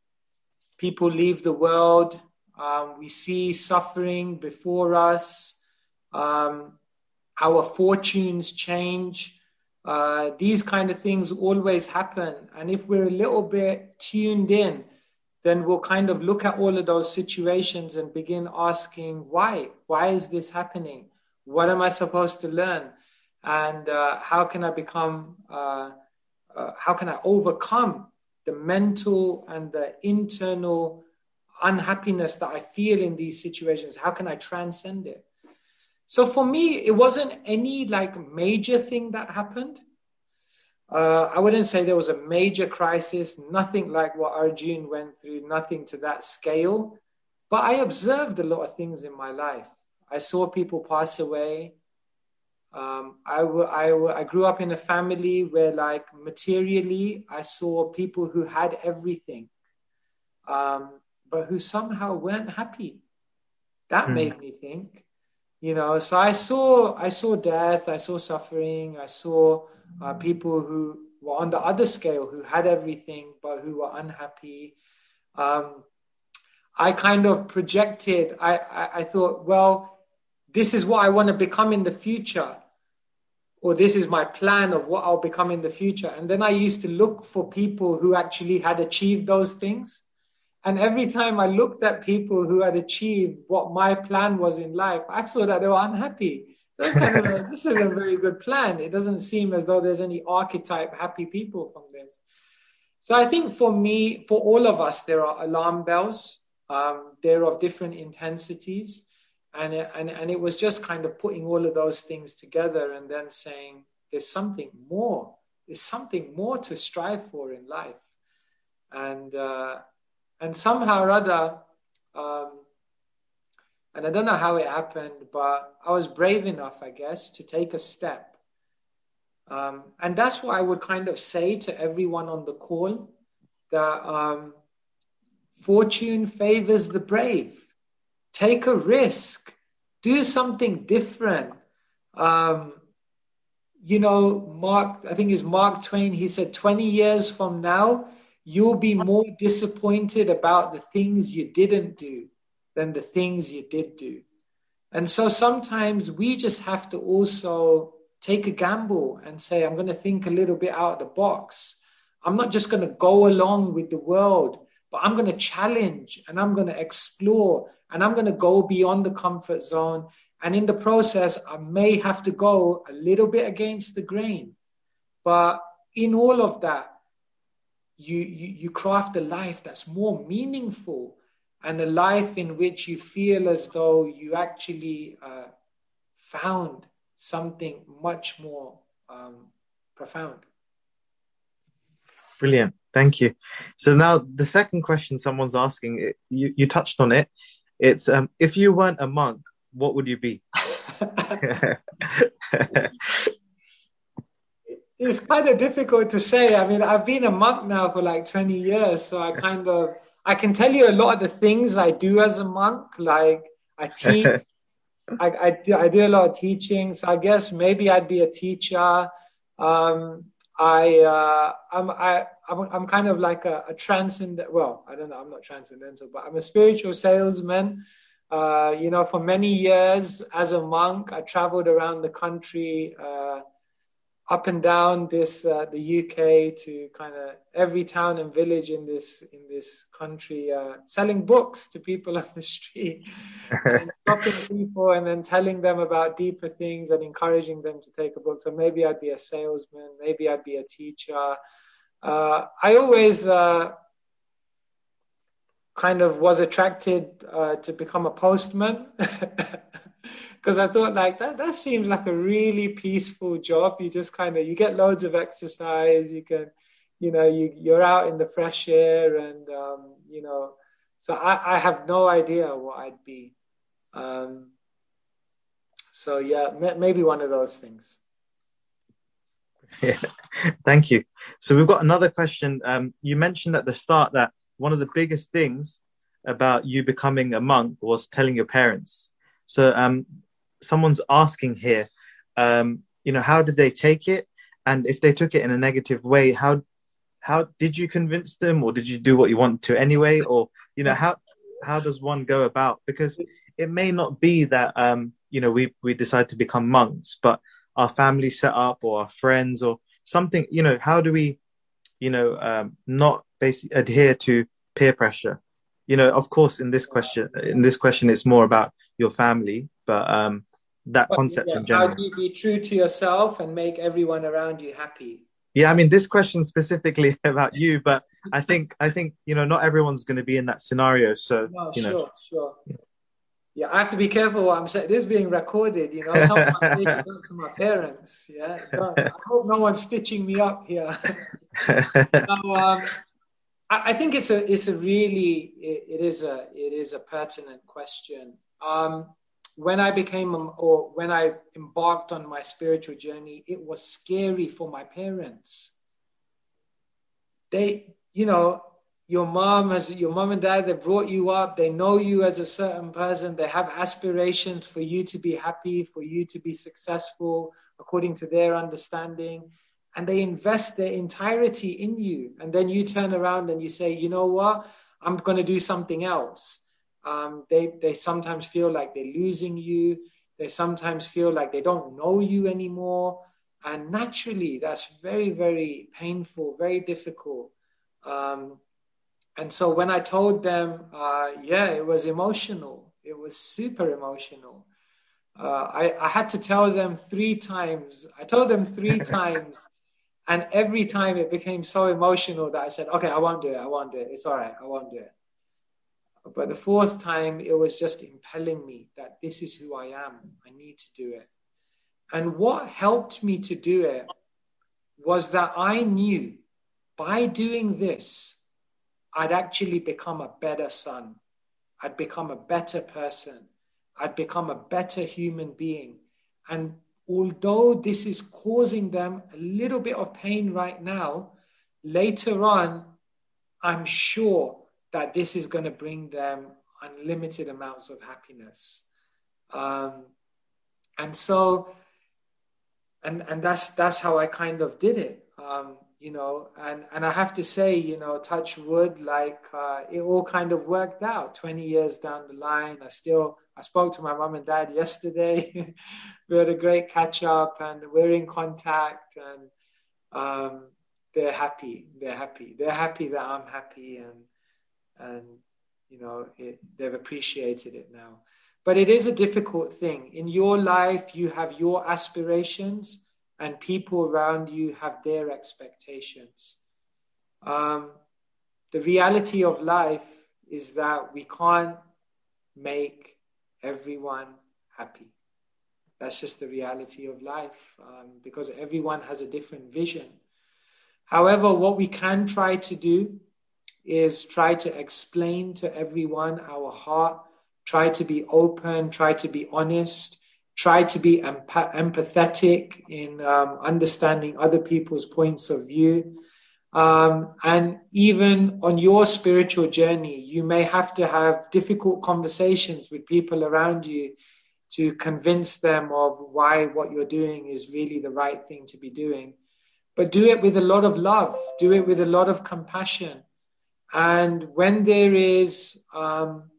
People leave the world. Um, we see suffering before us. Um, our fortunes change. Uh, these kind of things always happen. And if we're a little bit tuned in, then we'll kind of look at all of those situations and begin asking, why? Why is this happening? What am I supposed to learn? And uh, how can I become, uh, uh, how can I overcome the mental and the internal unhappiness that I feel in these situations? How can I transcend it? So for me, it wasn't any like major thing that happened. Uh, I wouldn't say there was a major crisis, nothing like what Arjun went through, nothing to that scale. But I observed a lot of things in my life. I saw people pass away. Um, I, w- I, w- I grew up in a family where, like, materially, I saw people who had everything, um, but who somehow weren't happy. That mm. made me think, you know. So I saw, I saw death, I saw suffering, I saw uh, people who were on the other scale, who had everything, but who were unhappy. Um, I kind of projected. I, I, I thought, well, this is what I want to become in the future, or this is my plan of what I'll become in the future. And then I used to look for people who actually had achieved those things. And every time I looked at people who had achieved what my plan was in life, I saw that they were unhappy. So it's kind of a, this is a very good plan. It doesn't seem as though there's any archetype happy people from this. So I think for me, for all of us, there are alarm bells. Um, they're of different intensities. And it, and, and it was just kind of putting all of those things together and then saying, there's something more. There's something more to strive for in life. And uh, and somehow or other, um, and I don't know how it happened, but I was brave enough, I guess, to take a step. Um, and that's what I would kind of say to everyone on the call, that um, fortune favors the brave. Take a risk. Do something different. Um, you know, Mark, I think it's Mark Twain, he said, twenty years from now, you'll be more disappointed about the things you didn't do than the things you did do. And so sometimes we just have to also take a gamble and say, I'm going to think a little bit out of the box. I'm not just going to go along with the world, but I'm going to challenge and I'm going to explore and I'm going to go beyond the comfort zone. And in the process, I may have to go a little bit against the grain. But in all of that, you, you, you craft a life that's more meaningful and a life in which you feel as though you actually uh, found something much more um, profound. Brilliant. Thank you. So now the second question someone's asking, you, you touched on it. It's um, if you weren't a monk, what would you be? It's kind of difficult to say. I mean, I've been a monk now for like twenty years. So I kind of, I can tell you a lot of the things I do as a monk. Like I teach, I, I, do, I do a lot of teaching. So I guess maybe I'd be a teacher. Um, I, uh, I'm, I, I'm, I'm kind of like a, a transcendent, well, I don't know, I'm not transcendental, but I'm a spiritual salesman. Uh, you know, for many years as a monk, I traveled around the country, uh, up and down this uh, the U K to kind of every town and village in this in this country, uh, selling books to people on the street, and stopping people and then telling them about deeper things and encouraging them to take a book. So maybe I'd be a salesman, maybe I'd be a teacher. Uh, I always uh, kind of was attracted uh, to become a postman. Because I thought like that, that seems like a really peaceful job. You just kind of, you get loads of exercise. You can, you know, you, you're out in the fresh air and, um, you know, so I, I have no idea what I'd be. Um, so yeah, maybe one of those things. Yeah, thank you. So we've got another question. Um, you mentioned at the start that one of the biggest things about you becoming a monk was telling your parents. So um, someone's asking here, um, you know, how did they take it? And if they took it in a negative way, how how did you convince them, or did you do what you want to anyway? Or, you know, how how does one go about? Because it may not be that, um, you know, we, we decide to become monks, but our family set up or our friends or something, you know, how do we, you know, um, not basically adhere to peer pressure? You know, of course, in this question, in this question, it's more about your family, but um, that but, concept yeah, in general. How do you be true to yourself and make everyone around you happy? Yeah, I mean, this question specifically about you, but I think, I think, you know, not everyone's going to be in that scenario. So, no, you sure, know. sure. Yeah, I have to be careful what I'm saying. This is being recorded, you know. Someone take it back to my parents. Yeah, don't, I hope no one's stitching me up here. so, um, I think it's a it's a really it, it is a it is a pertinent question. Um, when I became or when I embarked on my spiritual journey, it was scary for my parents. They, you know, your mom has your mom and dad, they brought you up. They know you as a certain person. They have aspirations for you to be happy, for you to be successful according to their understanding. And they invest their entirety in you. And then you turn around and you say, you know what? I'm going to do something else. Um, they, they sometimes feel like they're losing you. They sometimes feel like they don't know you anymore. And naturally, that's very, very painful, very difficult. Um, and so when I told them, uh, yeah, it was emotional. It was super emotional. Uh, I, I had to tell them three times. I told them three times. And every time it became so emotional that I said, okay, I won't do it. I won't do it. It's all right. I won't do it. But the fourth time, it was just impelling me that this is who I am. I need to do it. And what helped me to do it was that I knew by doing this, I'd actually become a better son. I'd become a better person. I'd become a better human being. And although this is causing them a little bit of pain right now, later on, I'm sure that this is going to bring them unlimited amounts of happiness. Um, and so, and and that's that's how I kind of did it, um, you know. And and I have to say, you know, touch wood, like uh, it all kind of worked out. Twenty years down the line, I still I spoke to my mom and dad yesterday. We had a great catch up, and we're in contact, and um, they're happy. They're happy. They're happy that I'm happy, and and you know it, they've appreciated it now. But it is a difficult thing. In your life, you have your aspirations, and people around you have their expectations. Um, the reality of life is that we can't make everyone happy. That's just the reality of life, um, because everyone has a different vision. However, what we can try to do is try to explain to everyone our heart, try to be open, try to be honest, try to be empath- empathetic in um, understanding other people's points of view. Um, and even on your spiritual journey, you may have to have difficult conversations with people around you to convince them of why what you're doing is really the right thing to be doing. But do it with a lot of love, do it with a lot of compassion. And when there is um,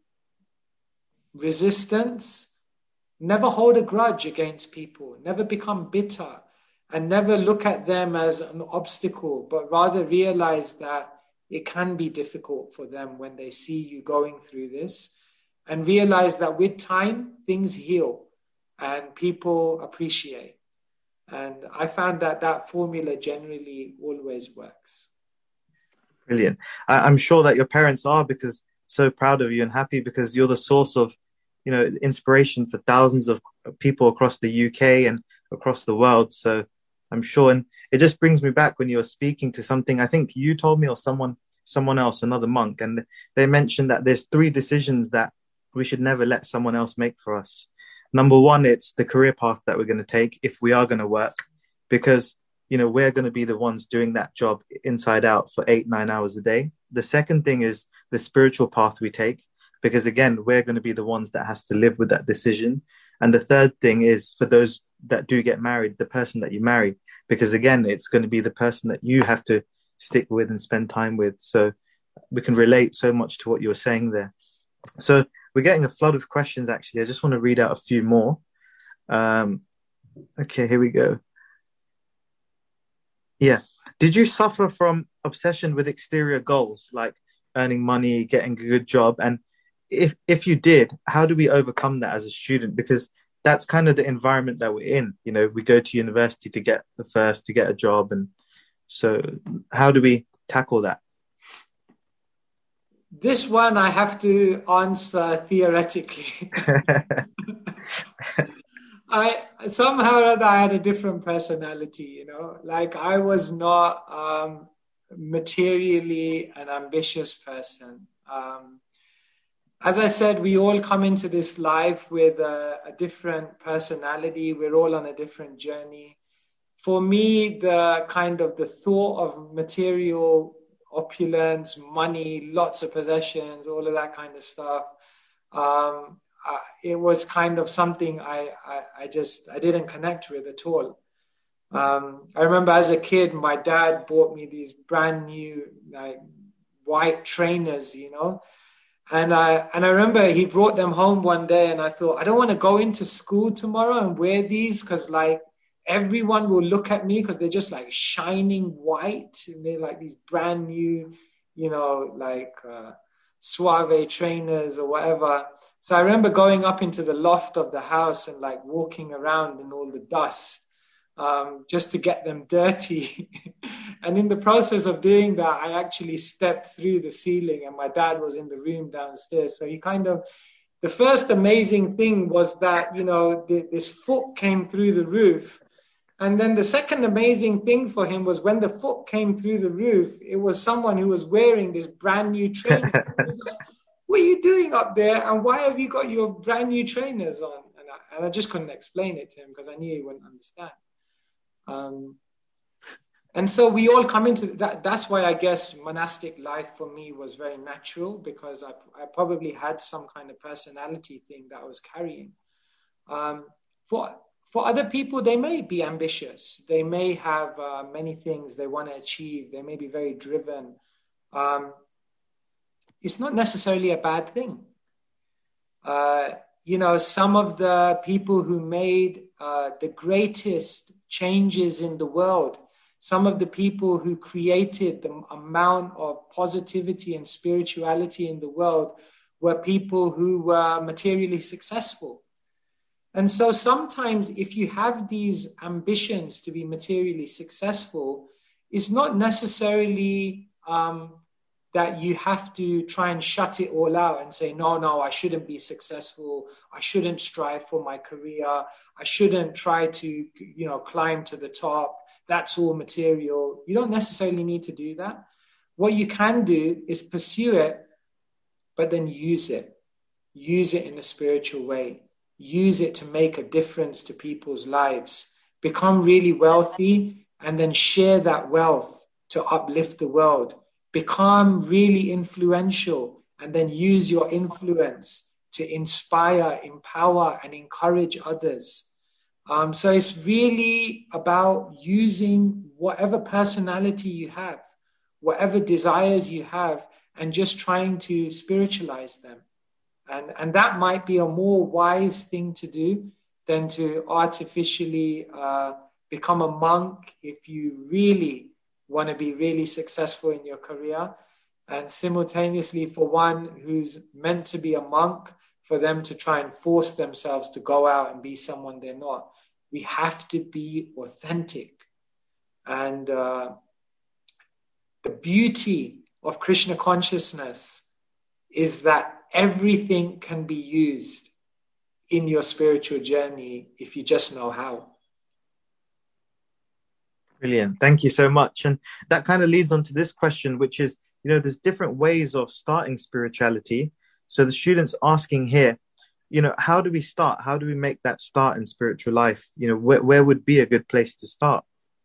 resistance, never hold a grudge against people, never become bitter. and never look at them as an obstacle, but rather realize that it can be difficult for them when they see you going through this, and realize that with time, things heal and people appreciate. And I found that that formula generally always works. Brilliant. I, I'm sure that your parents are because so proud of you and happy because you're the source of, you know, inspiration for thousands of people across the U K and across the world. So I'm sure, and it just brings me back when you were speaking to something, I think you told me or someone, someone else, another monk, and they mentioned that there's three decisions that we should never let someone else make for us. Number one, it's the career path that we're going to take if we are going to work, because, you know, we're going to be the ones doing that job inside out for eight, nine hours a day. The second thing is the spiritual path we take, because again, we're going to be the ones that has to live with that decision. And the third thing is for those that do get married, the person that you marry, because again, it's going to be the person that you have to stick with and spend time with. So we can relate so much to what you were saying there. So we're getting a flood of questions, actually. I just want to read out a few more. Um, okay, here we go. Yeah. Did you suffer from obsession with exterior goals, like earning money, getting a good job? And if if you did, how do we overcome that as a student? Because that's kind of the environment that we're in. You know, we go to university to get the first, to get a job. And so how do we tackle that? This one I have to answer theoretically. I somehow or other I had a different personality, you know, like I was not um, materially an ambitious person. Um, as I said, we all come into this life with a, a different personality. We're all on a different journey. For me, the kind of the thought of material opulence, money, lots of possessions, all of that kind of stuff. Um, uh, it was kind of something I, I, I just, I didn't connect with at all. Um, I remember as a kid, my dad bought me these brand new like white trainers, you know, and I, and I remember he brought them home one day and I thought, I don't want to go into school tomorrow and wear these because like, everyone will look at me because they're just like shining white and they're like these brand new, you know, like uh, Suave trainers or whatever. So I remember going up into the loft of the house and like walking around in all the dust um, just to get them dirty. And in the process of doing that, I actually stepped through the ceiling and my dad was in the room downstairs. So he kind of, the first amazing thing was that, you know, the, this foot came through the roof. And then the second amazing thing for him was when the foot came through the roof, it was someone who was wearing this brand new trainer. Like, what are you doing up there? And why have you got your brand new trainers on? And I, and I just couldn't explain it to him because I knew he wouldn't understand. Um, and so we all come into that. That's why I guess monastic life for me was very natural because I, I probably had some kind of personality thing that I was carrying. Um, for For other people, they may be ambitious. They may have uh, many things they want to achieve. They may be very driven. Um, it's not necessarily a bad thing. Uh, you know, some of the people who made uh, the greatest changes in the world, some of the people who created the amount of positivity and spirituality in the world were people who were materially successful. And so sometimes if you have these ambitions to be materially successful, it's not necessarily um, that you have to try and shut it all out and say, no, no, I shouldn't be successful. I shouldn't strive for my career. I shouldn't try to, you know, climb to the top. That's all material. You don't necessarily need to do that. What you can do is pursue it, but then use it. Use it in a spiritual way. Use it to make a difference to people's lives. Become really wealthy and then share that wealth to uplift the world. Become really influential and then use your influence to inspire, empower, and encourage others. Um, so it's really about using whatever personality you have, whatever desires you have, and just trying to spiritualize them. And, and that might be a more wise thing to do than to artificially uh, become a monk if you really want to be really successful in your career. And simultaneously, for one who's meant to be a monk, for them to try and force themselves to go out and be someone they're not. We have to be authentic. And uh, the beauty of Krishna consciousness is that everything can be used in your spiritual journey if you just know how. Brilliant. Thank you so much. And that kind of leads on to this question, which is, you know, there's different ways of starting spirituality. So the students asking here, you know, how do we start? How do we make that start in spiritual life? You know, where, where would be a good place to start?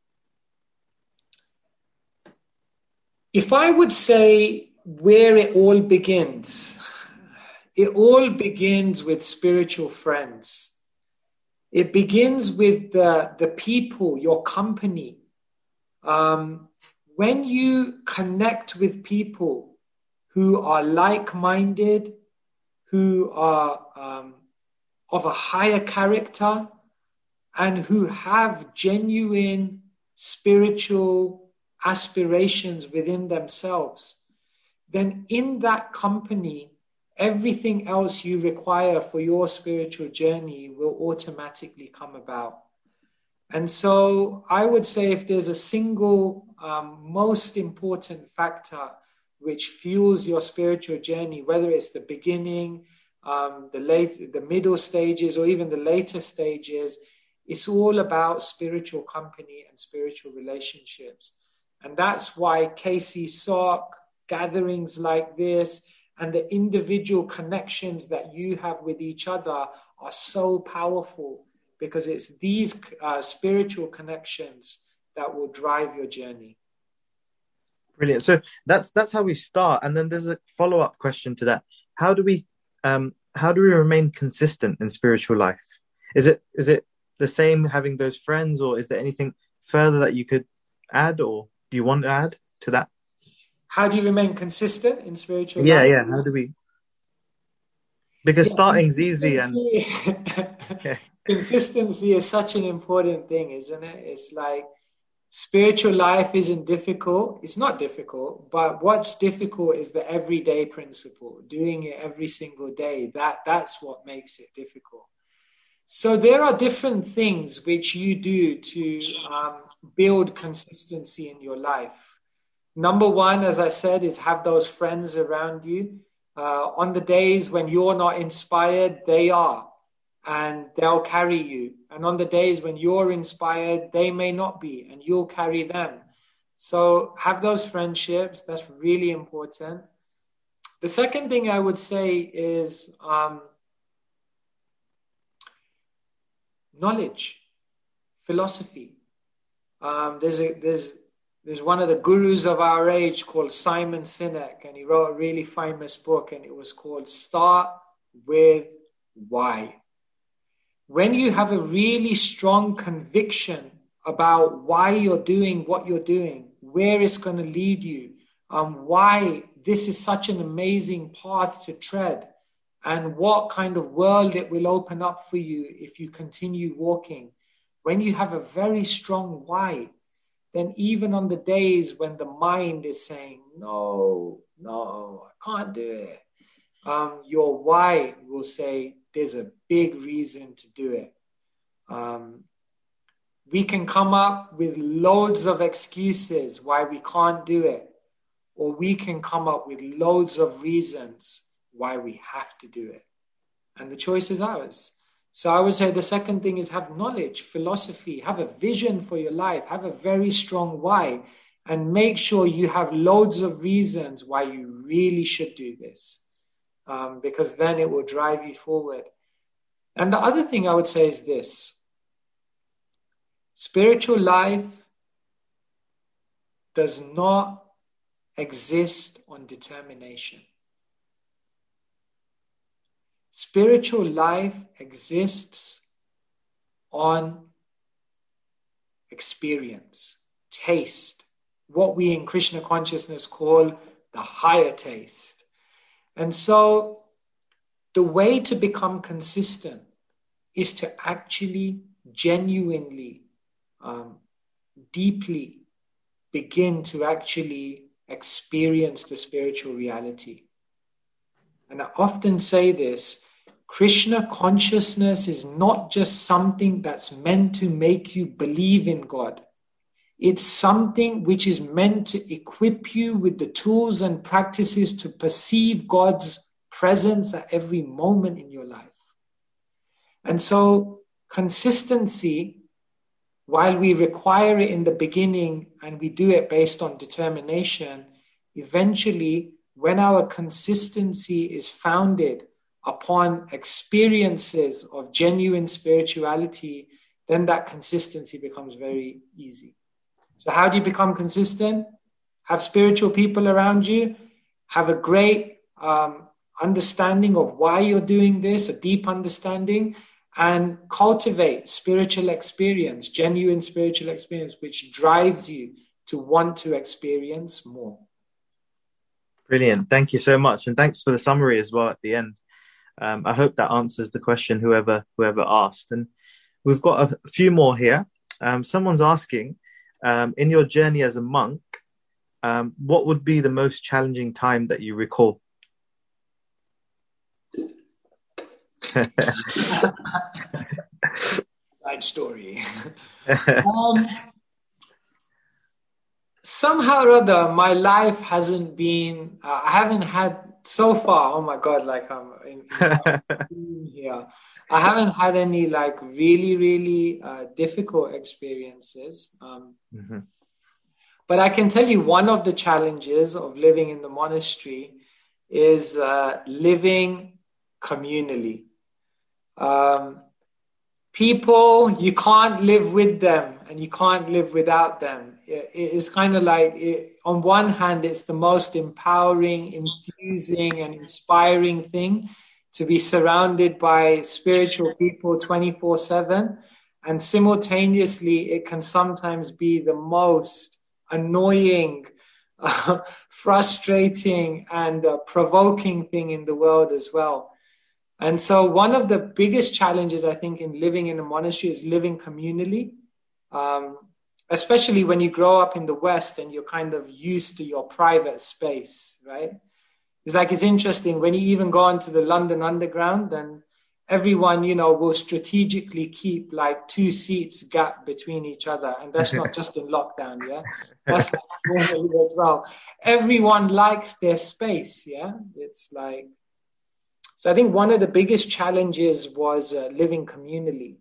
If I would say where it all begins, it all begins with spiritual friends. It begins with the, the people, your company. Um, when you connect with people who are like-minded, who are um, of a higher character, and who have genuine spiritual aspirations within themselves, then in that company, everything else you require for your spiritual journey will automatically come about. And so I would say if there's a single um, most important factor which fuels your spiritual journey, whether it's the beginning, um, the late, the middle stages, or even the later stages, it's all about spiritual company and spiritual relationships. And that's why K C S O C, gatherings like this, and the individual connections that you have with each other are so powerful, because it's these uh, spiritual connections that will drive your journey. Brilliant. So that's that's how we start, and then there's a follow-up question to that. How do we um, how do we remain consistent in spiritual life? Is it is it the same having those friends, or is there anything further that you could add, or do you want to add to that? How do you remain consistent in spiritual yeah, life? Yeah, How do we? Because yeah, starting's easy, and yeah. Consistency is such an important thing, isn't it? It's like spiritual life isn't difficult. It's not difficult, but what's difficult is the everyday principle, doing it every single day. That, that's what makes it difficult. So there are different things which you do to um, build consistency in your life. Number one, as I said, is have those friends around you. Uh, on the days when you're not inspired, they are, and they'll carry you. And on the days when you're inspired, they may not be, and you'll carry them. So have those friendships. That's really important. The second thing I would say is um, knowledge, philosophy. Um, there's a, there's There's one of the gurus of our age called Simon Sinek, and he wrote a really famous book, and it was called Start with Why. When you have a really strong conviction about why you're doing what you're doing, where it's going to lead you, um, why this is such an amazing path to tread, and what kind of world it will open up for you if you continue walking. When you have a very strong why, then even on the days when the mind is saying, no, no, I can't do it, um, your why will say, there's a big reason to do it. Um, we can come up with loads of excuses why we can't do it, or we can come up with loads of reasons why we have to do it. And the choice is ours. So I would say the second thing is have knowledge, philosophy, have a vision for your life, have a very strong why, and make sure you have loads of reasons why you really should do this, um, because then it will drive you forward. And the other thing I would say is this: spiritual life does not exist on determination. Spiritual life exists on experience, taste, what we in Krishna consciousness call the higher taste. And so the way to become consistent is to actually genuinely um, deeply begin to actually experience the spiritual reality. And I often say this, Krishna consciousness is not just something that's meant to make you believe in God. It's something which is meant to equip you with the tools and practices to perceive God's presence at every moment in your life. And so consistency, while we require it in the beginning and we do it based on determination, eventually when our consistency is founded upon experiences of genuine spirituality, then that consistency becomes very easy. So how do you become consistent? Have spiritual people around you, have a great um, understanding of why you're doing this, a deep understanding, and cultivate spiritual experience, genuine spiritual experience, which drives you to want to experience more. Brilliant. Thank you so much. And thanks for the summary as well at the end. Um, I hope that answers the question whoever whoever asked. And we've got a few more here. Um, someone's asking, um, in your journey as a monk, um, what would be the most challenging time that you recall? Side story. um, somehow or other, my life hasn't been, uh, I haven't had so far, oh my God, like I'm in, in here. I haven't had any like really, really uh, difficult experiences. Um, mm-hmm. But I can tell you one of the challenges of living in the monastery is uh, living communally. Um, people, you can't live with them and you can't live without them. It, it's kind of like, it, on one hand, it's the most empowering, infusing, and inspiring thing to be surrounded by spiritual people twenty-four seven. And simultaneously, it can sometimes be the most annoying, uh, frustrating, and uh, provoking thing in the world as well. And so one of the biggest challenges, I think, in living in a monastery is living communally, um, especially when you grow up in the West and you're kind of used to your private space, right? It's like, it's interesting, when you even go into the London Underground, then everyone, you know, will strategically keep like two seats gap between each other. And that's not just in lockdown, yeah? That's like normally as well. Everyone likes their space, yeah? It's like, so I think one of the biggest challenges was uh, living communally.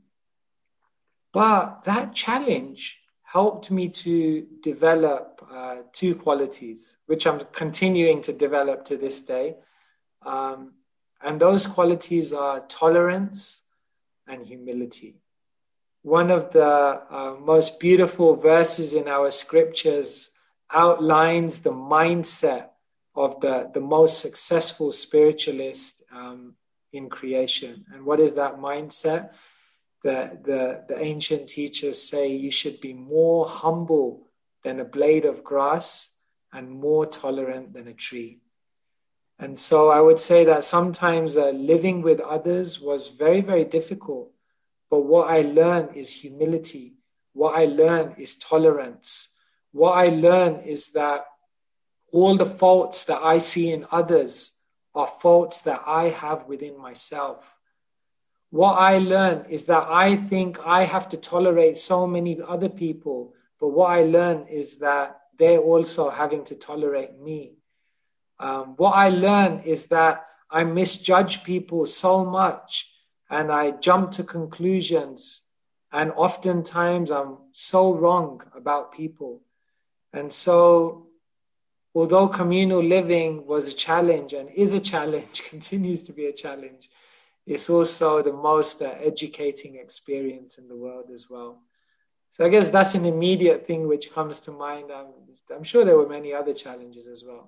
But that challenge helped me to develop uh, two qualities, which I'm continuing to develop to this day. Um, and those qualities are tolerance and humility. One of the uh, most beautiful verses in our scriptures outlines the mindset of the, the most successful spiritualist um, in creation. And what is that mindset? The, the, the ancient teachers say you should be more humble than a blade of grass and more tolerant than a tree. And so I would say that sometimes uh, living with others was very, very difficult. But what I learned is humility. What I learned is tolerance. What I learned is that all the faults that I see in others are faults that I have within myself. What I learn is that I think I have to tolerate so many other people, but what I learn is that they're also having to tolerate me. Um, what I learn is that I misjudge people so much and I jump to conclusions, and oftentimes I'm so wrong about people. And so although communal living was a challenge and is a challenge, continues to be a challenge, it's also the most uh, educating experience in the world as well. So I guess that's an immediate thing which comes to mind. I'm, I'm sure there were many other challenges as well.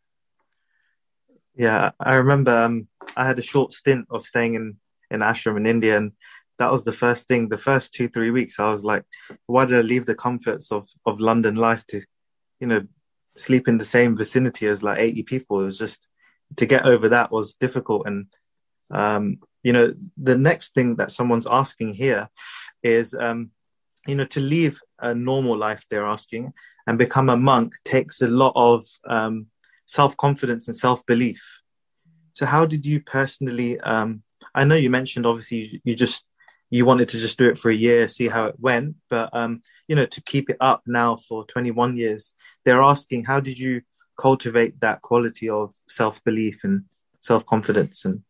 Yeah, I remember um, I had a short stint of staying in, in ashram in India, and that was the first thing. The first two, three weeks, I was like, why did I leave the comforts of, of London life to, you know, sleep in the same vicinity as like eighty people? It was just, to get over that was difficult. And um, you know, the next thing that someone's asking here is, um, you know, to leave a normal life, they're asking, and become a monk takes a lot of um, self-confidence and self-belief. So how did you personally, um, I know you mentioned obviously you, you just, you wanted to just do it for a year, see how it went, but, um, you know, to keep it up now for twenty-one years, they're asking, how did you cultivate that quality of self-belief and self-confidence? And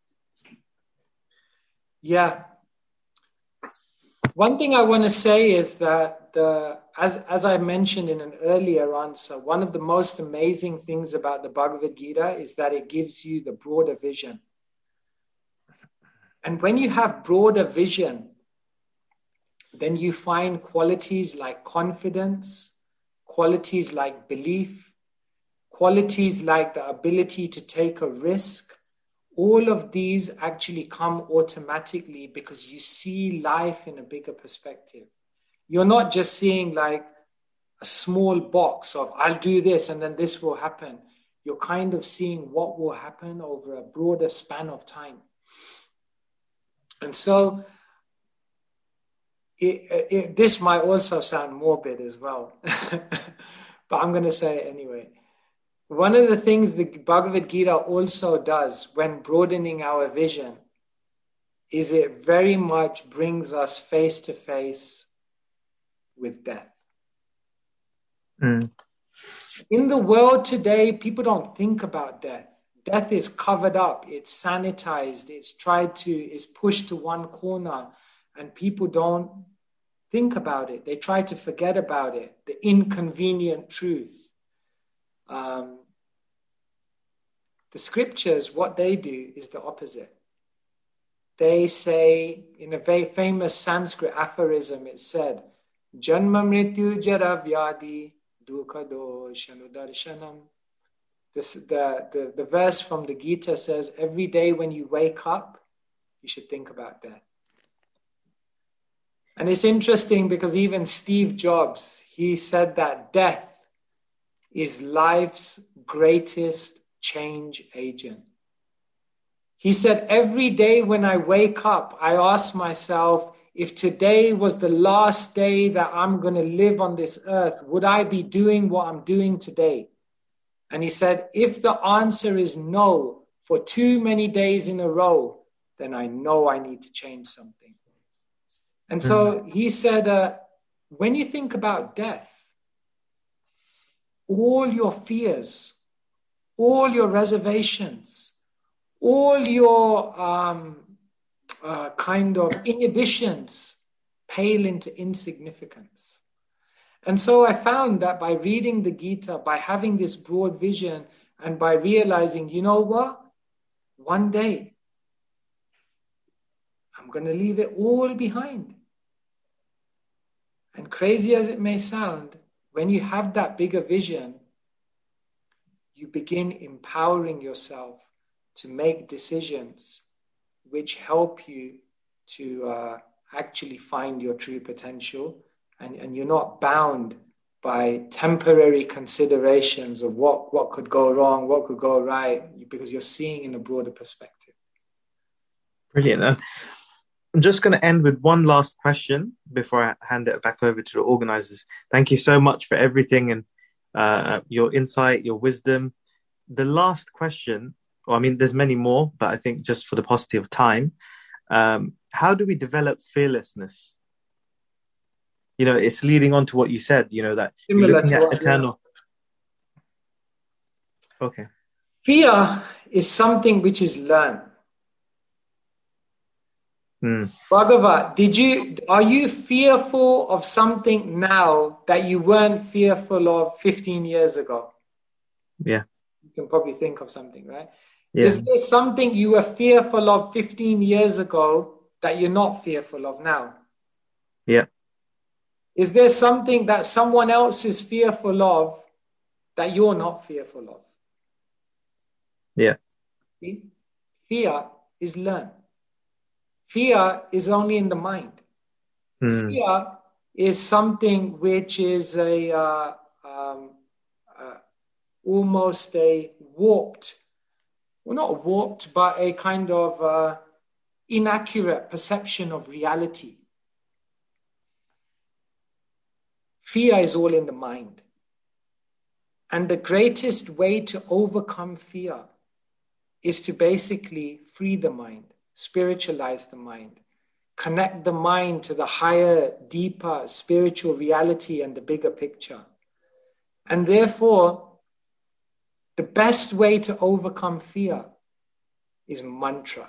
Yeah. One thing I want to say is that, the, as, as I mentioned in an earlier answer, one of the most amazing things about the Bhagavad Gita is that it gives you the broader vision. And when you have broader vision, then you find qualities like confidence, qualities like belief, qualities like the ability to take a risk. All of these actually come automatically because you see life in a bigger perspective. You're not just seeing like a small box of I'll do this and then this will happen. You're kind of seeing what will happen over a broader span of time. And so it, it, this might also sound morbid as well, but I'm going to say it anyway. One of the things the Bhagavad Gita also does when broadening our vision is it very much brings us face to face with death. mm. In the world today, people don't think about death. Death is covered up, it's sanitized, it's tried to, it's pushed to one corner, and people don't think about it. They try to forget about it, the inconvenient truth. Um, the scriptures, what they do is the opposite. They say, in a very famous Sanskrit aphorism, it said, Janma mrityu jara vyadi dukha doshanudarshanam. This, the, the, the verse from the Gita says, every day when you wake up, you should think about death. And it's interesting because even Steve Jobs, he said that death is life's greatest change agent. He said, every day when I wake up, I ask myself, if today was the last day that I'm going to live on this earth, would I be doing what I'm doing today? And he said, if the answer is no for too many days in a row, then I know I need to change something. And so mm. he said, uh, when you think about death, all your fears, all your reservations, all your um, uh, kind of inhibitions pale into insignificance. And so I found that by reading the Gita, by having this broad vision, and by realizing, you know what? One day, I'm going to leave it all behind. And crazy as it may sound, when you have that bigger vision, you begin empowering yourself to make decisions which help you to uh, actually find your true potential. And, and you're not bound by temporary considerations of what, what could go wrong, what could go right, because you're seeing in a broader perspective. Brilliant. And I'm just going to end with one last question before I hand it back over to the organizers. Thank you so much for everything and uh, your insight, your wisdom. The last question, well, I mean, there's many more, but I think just for the paucity of time, um, how do we develop fearlessness? You know, it's leading on to what you said, you know, that Similar you're looking to at what eternal. Okay. Fear is something which is learned. Mm. Bhagavad, did you, are you fearful of something now that you weren't fearful of fifteen years ago? Yeah. You can probably think of something, right? Yeah. Is there something you were fearful of fifteen years ago that you're not fearful of now? Yeah. Is there something that someone else is fearful of that you're not fearful of? Yeah. See? Fear is learned. Fear is only in the mind. Mm. Fear is something which is a uh, um, uh, almost a warped, well, not warped, but a kind of uh, inaccurate perception of reality. fear is all in the mind. And the greatest way to overcome fear is to basically free the mind, spiritualize the mind, connect the mind to the higher, deeper spiritual reality and the bigger picture. And therefore, the best way to overcome fear is mantra.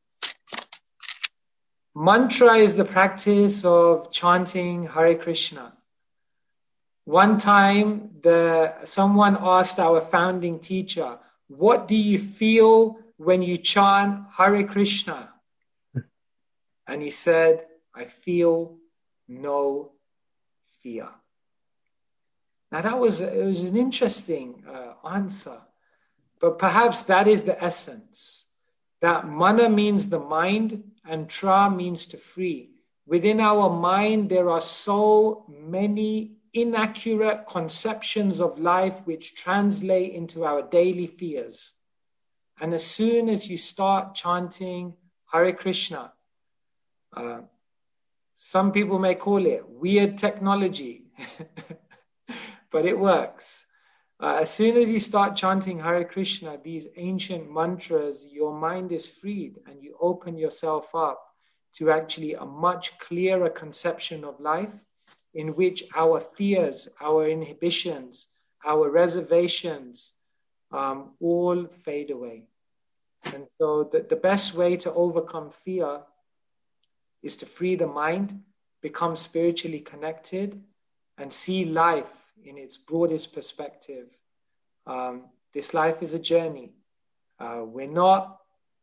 Mantra is the practice of chanting Hare Krishna. One time, the, someone asked our founding teacher, what do you feel when you chant Hare Krishna? And he said, I feel no fear. Now that was, it was an interesting uh, answer, but perhaps that is the essence. That mana means the mind and tra means to free. Within our mind, there are so many inaccurate conceptions of life which translate into our daily fears. And as soon as you start chanting Hare Krishna, uh, some people may call it weird technology, but it works. Uh, as soon as you start chanting Hare Krishna, these ancient mantras, your mind is freed and you open yourself up to actually a much clearer conception of life, in which our fears, our inhibitions, our reservations um, all fade away. And so the, the best way to overcome fear is to free the mind, become spiritually connected, and see life in its broadest perspective. Um, this life is a journey. Uh, we're not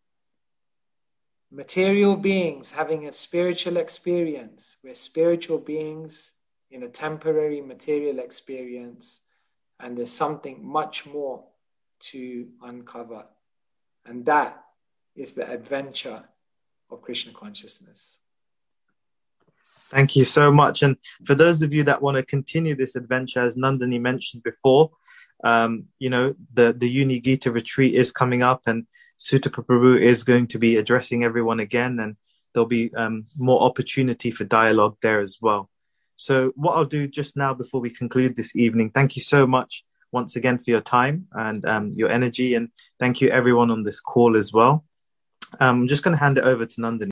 material beings having a spiritual experience. We're spiritual beings in a temporary material experience, and there's something much more to uncover. And that is the adventure of Krishna consciousness. Thank you so much. And for those of you that want to continue this adventure, as Nandini mentioned before, um, you know, the, the Uni Gita retreat is coming up, and Sutapa Prabhu is going to be addressing everyone again, and there'll be um, more opportunity for dialogue there as well. So what I'll do just now before we conclude this evening, thank you so much once again for your time and um, your energy, and thank you everyone on this call as well. Um, I'm just going to hand it over to Nandini.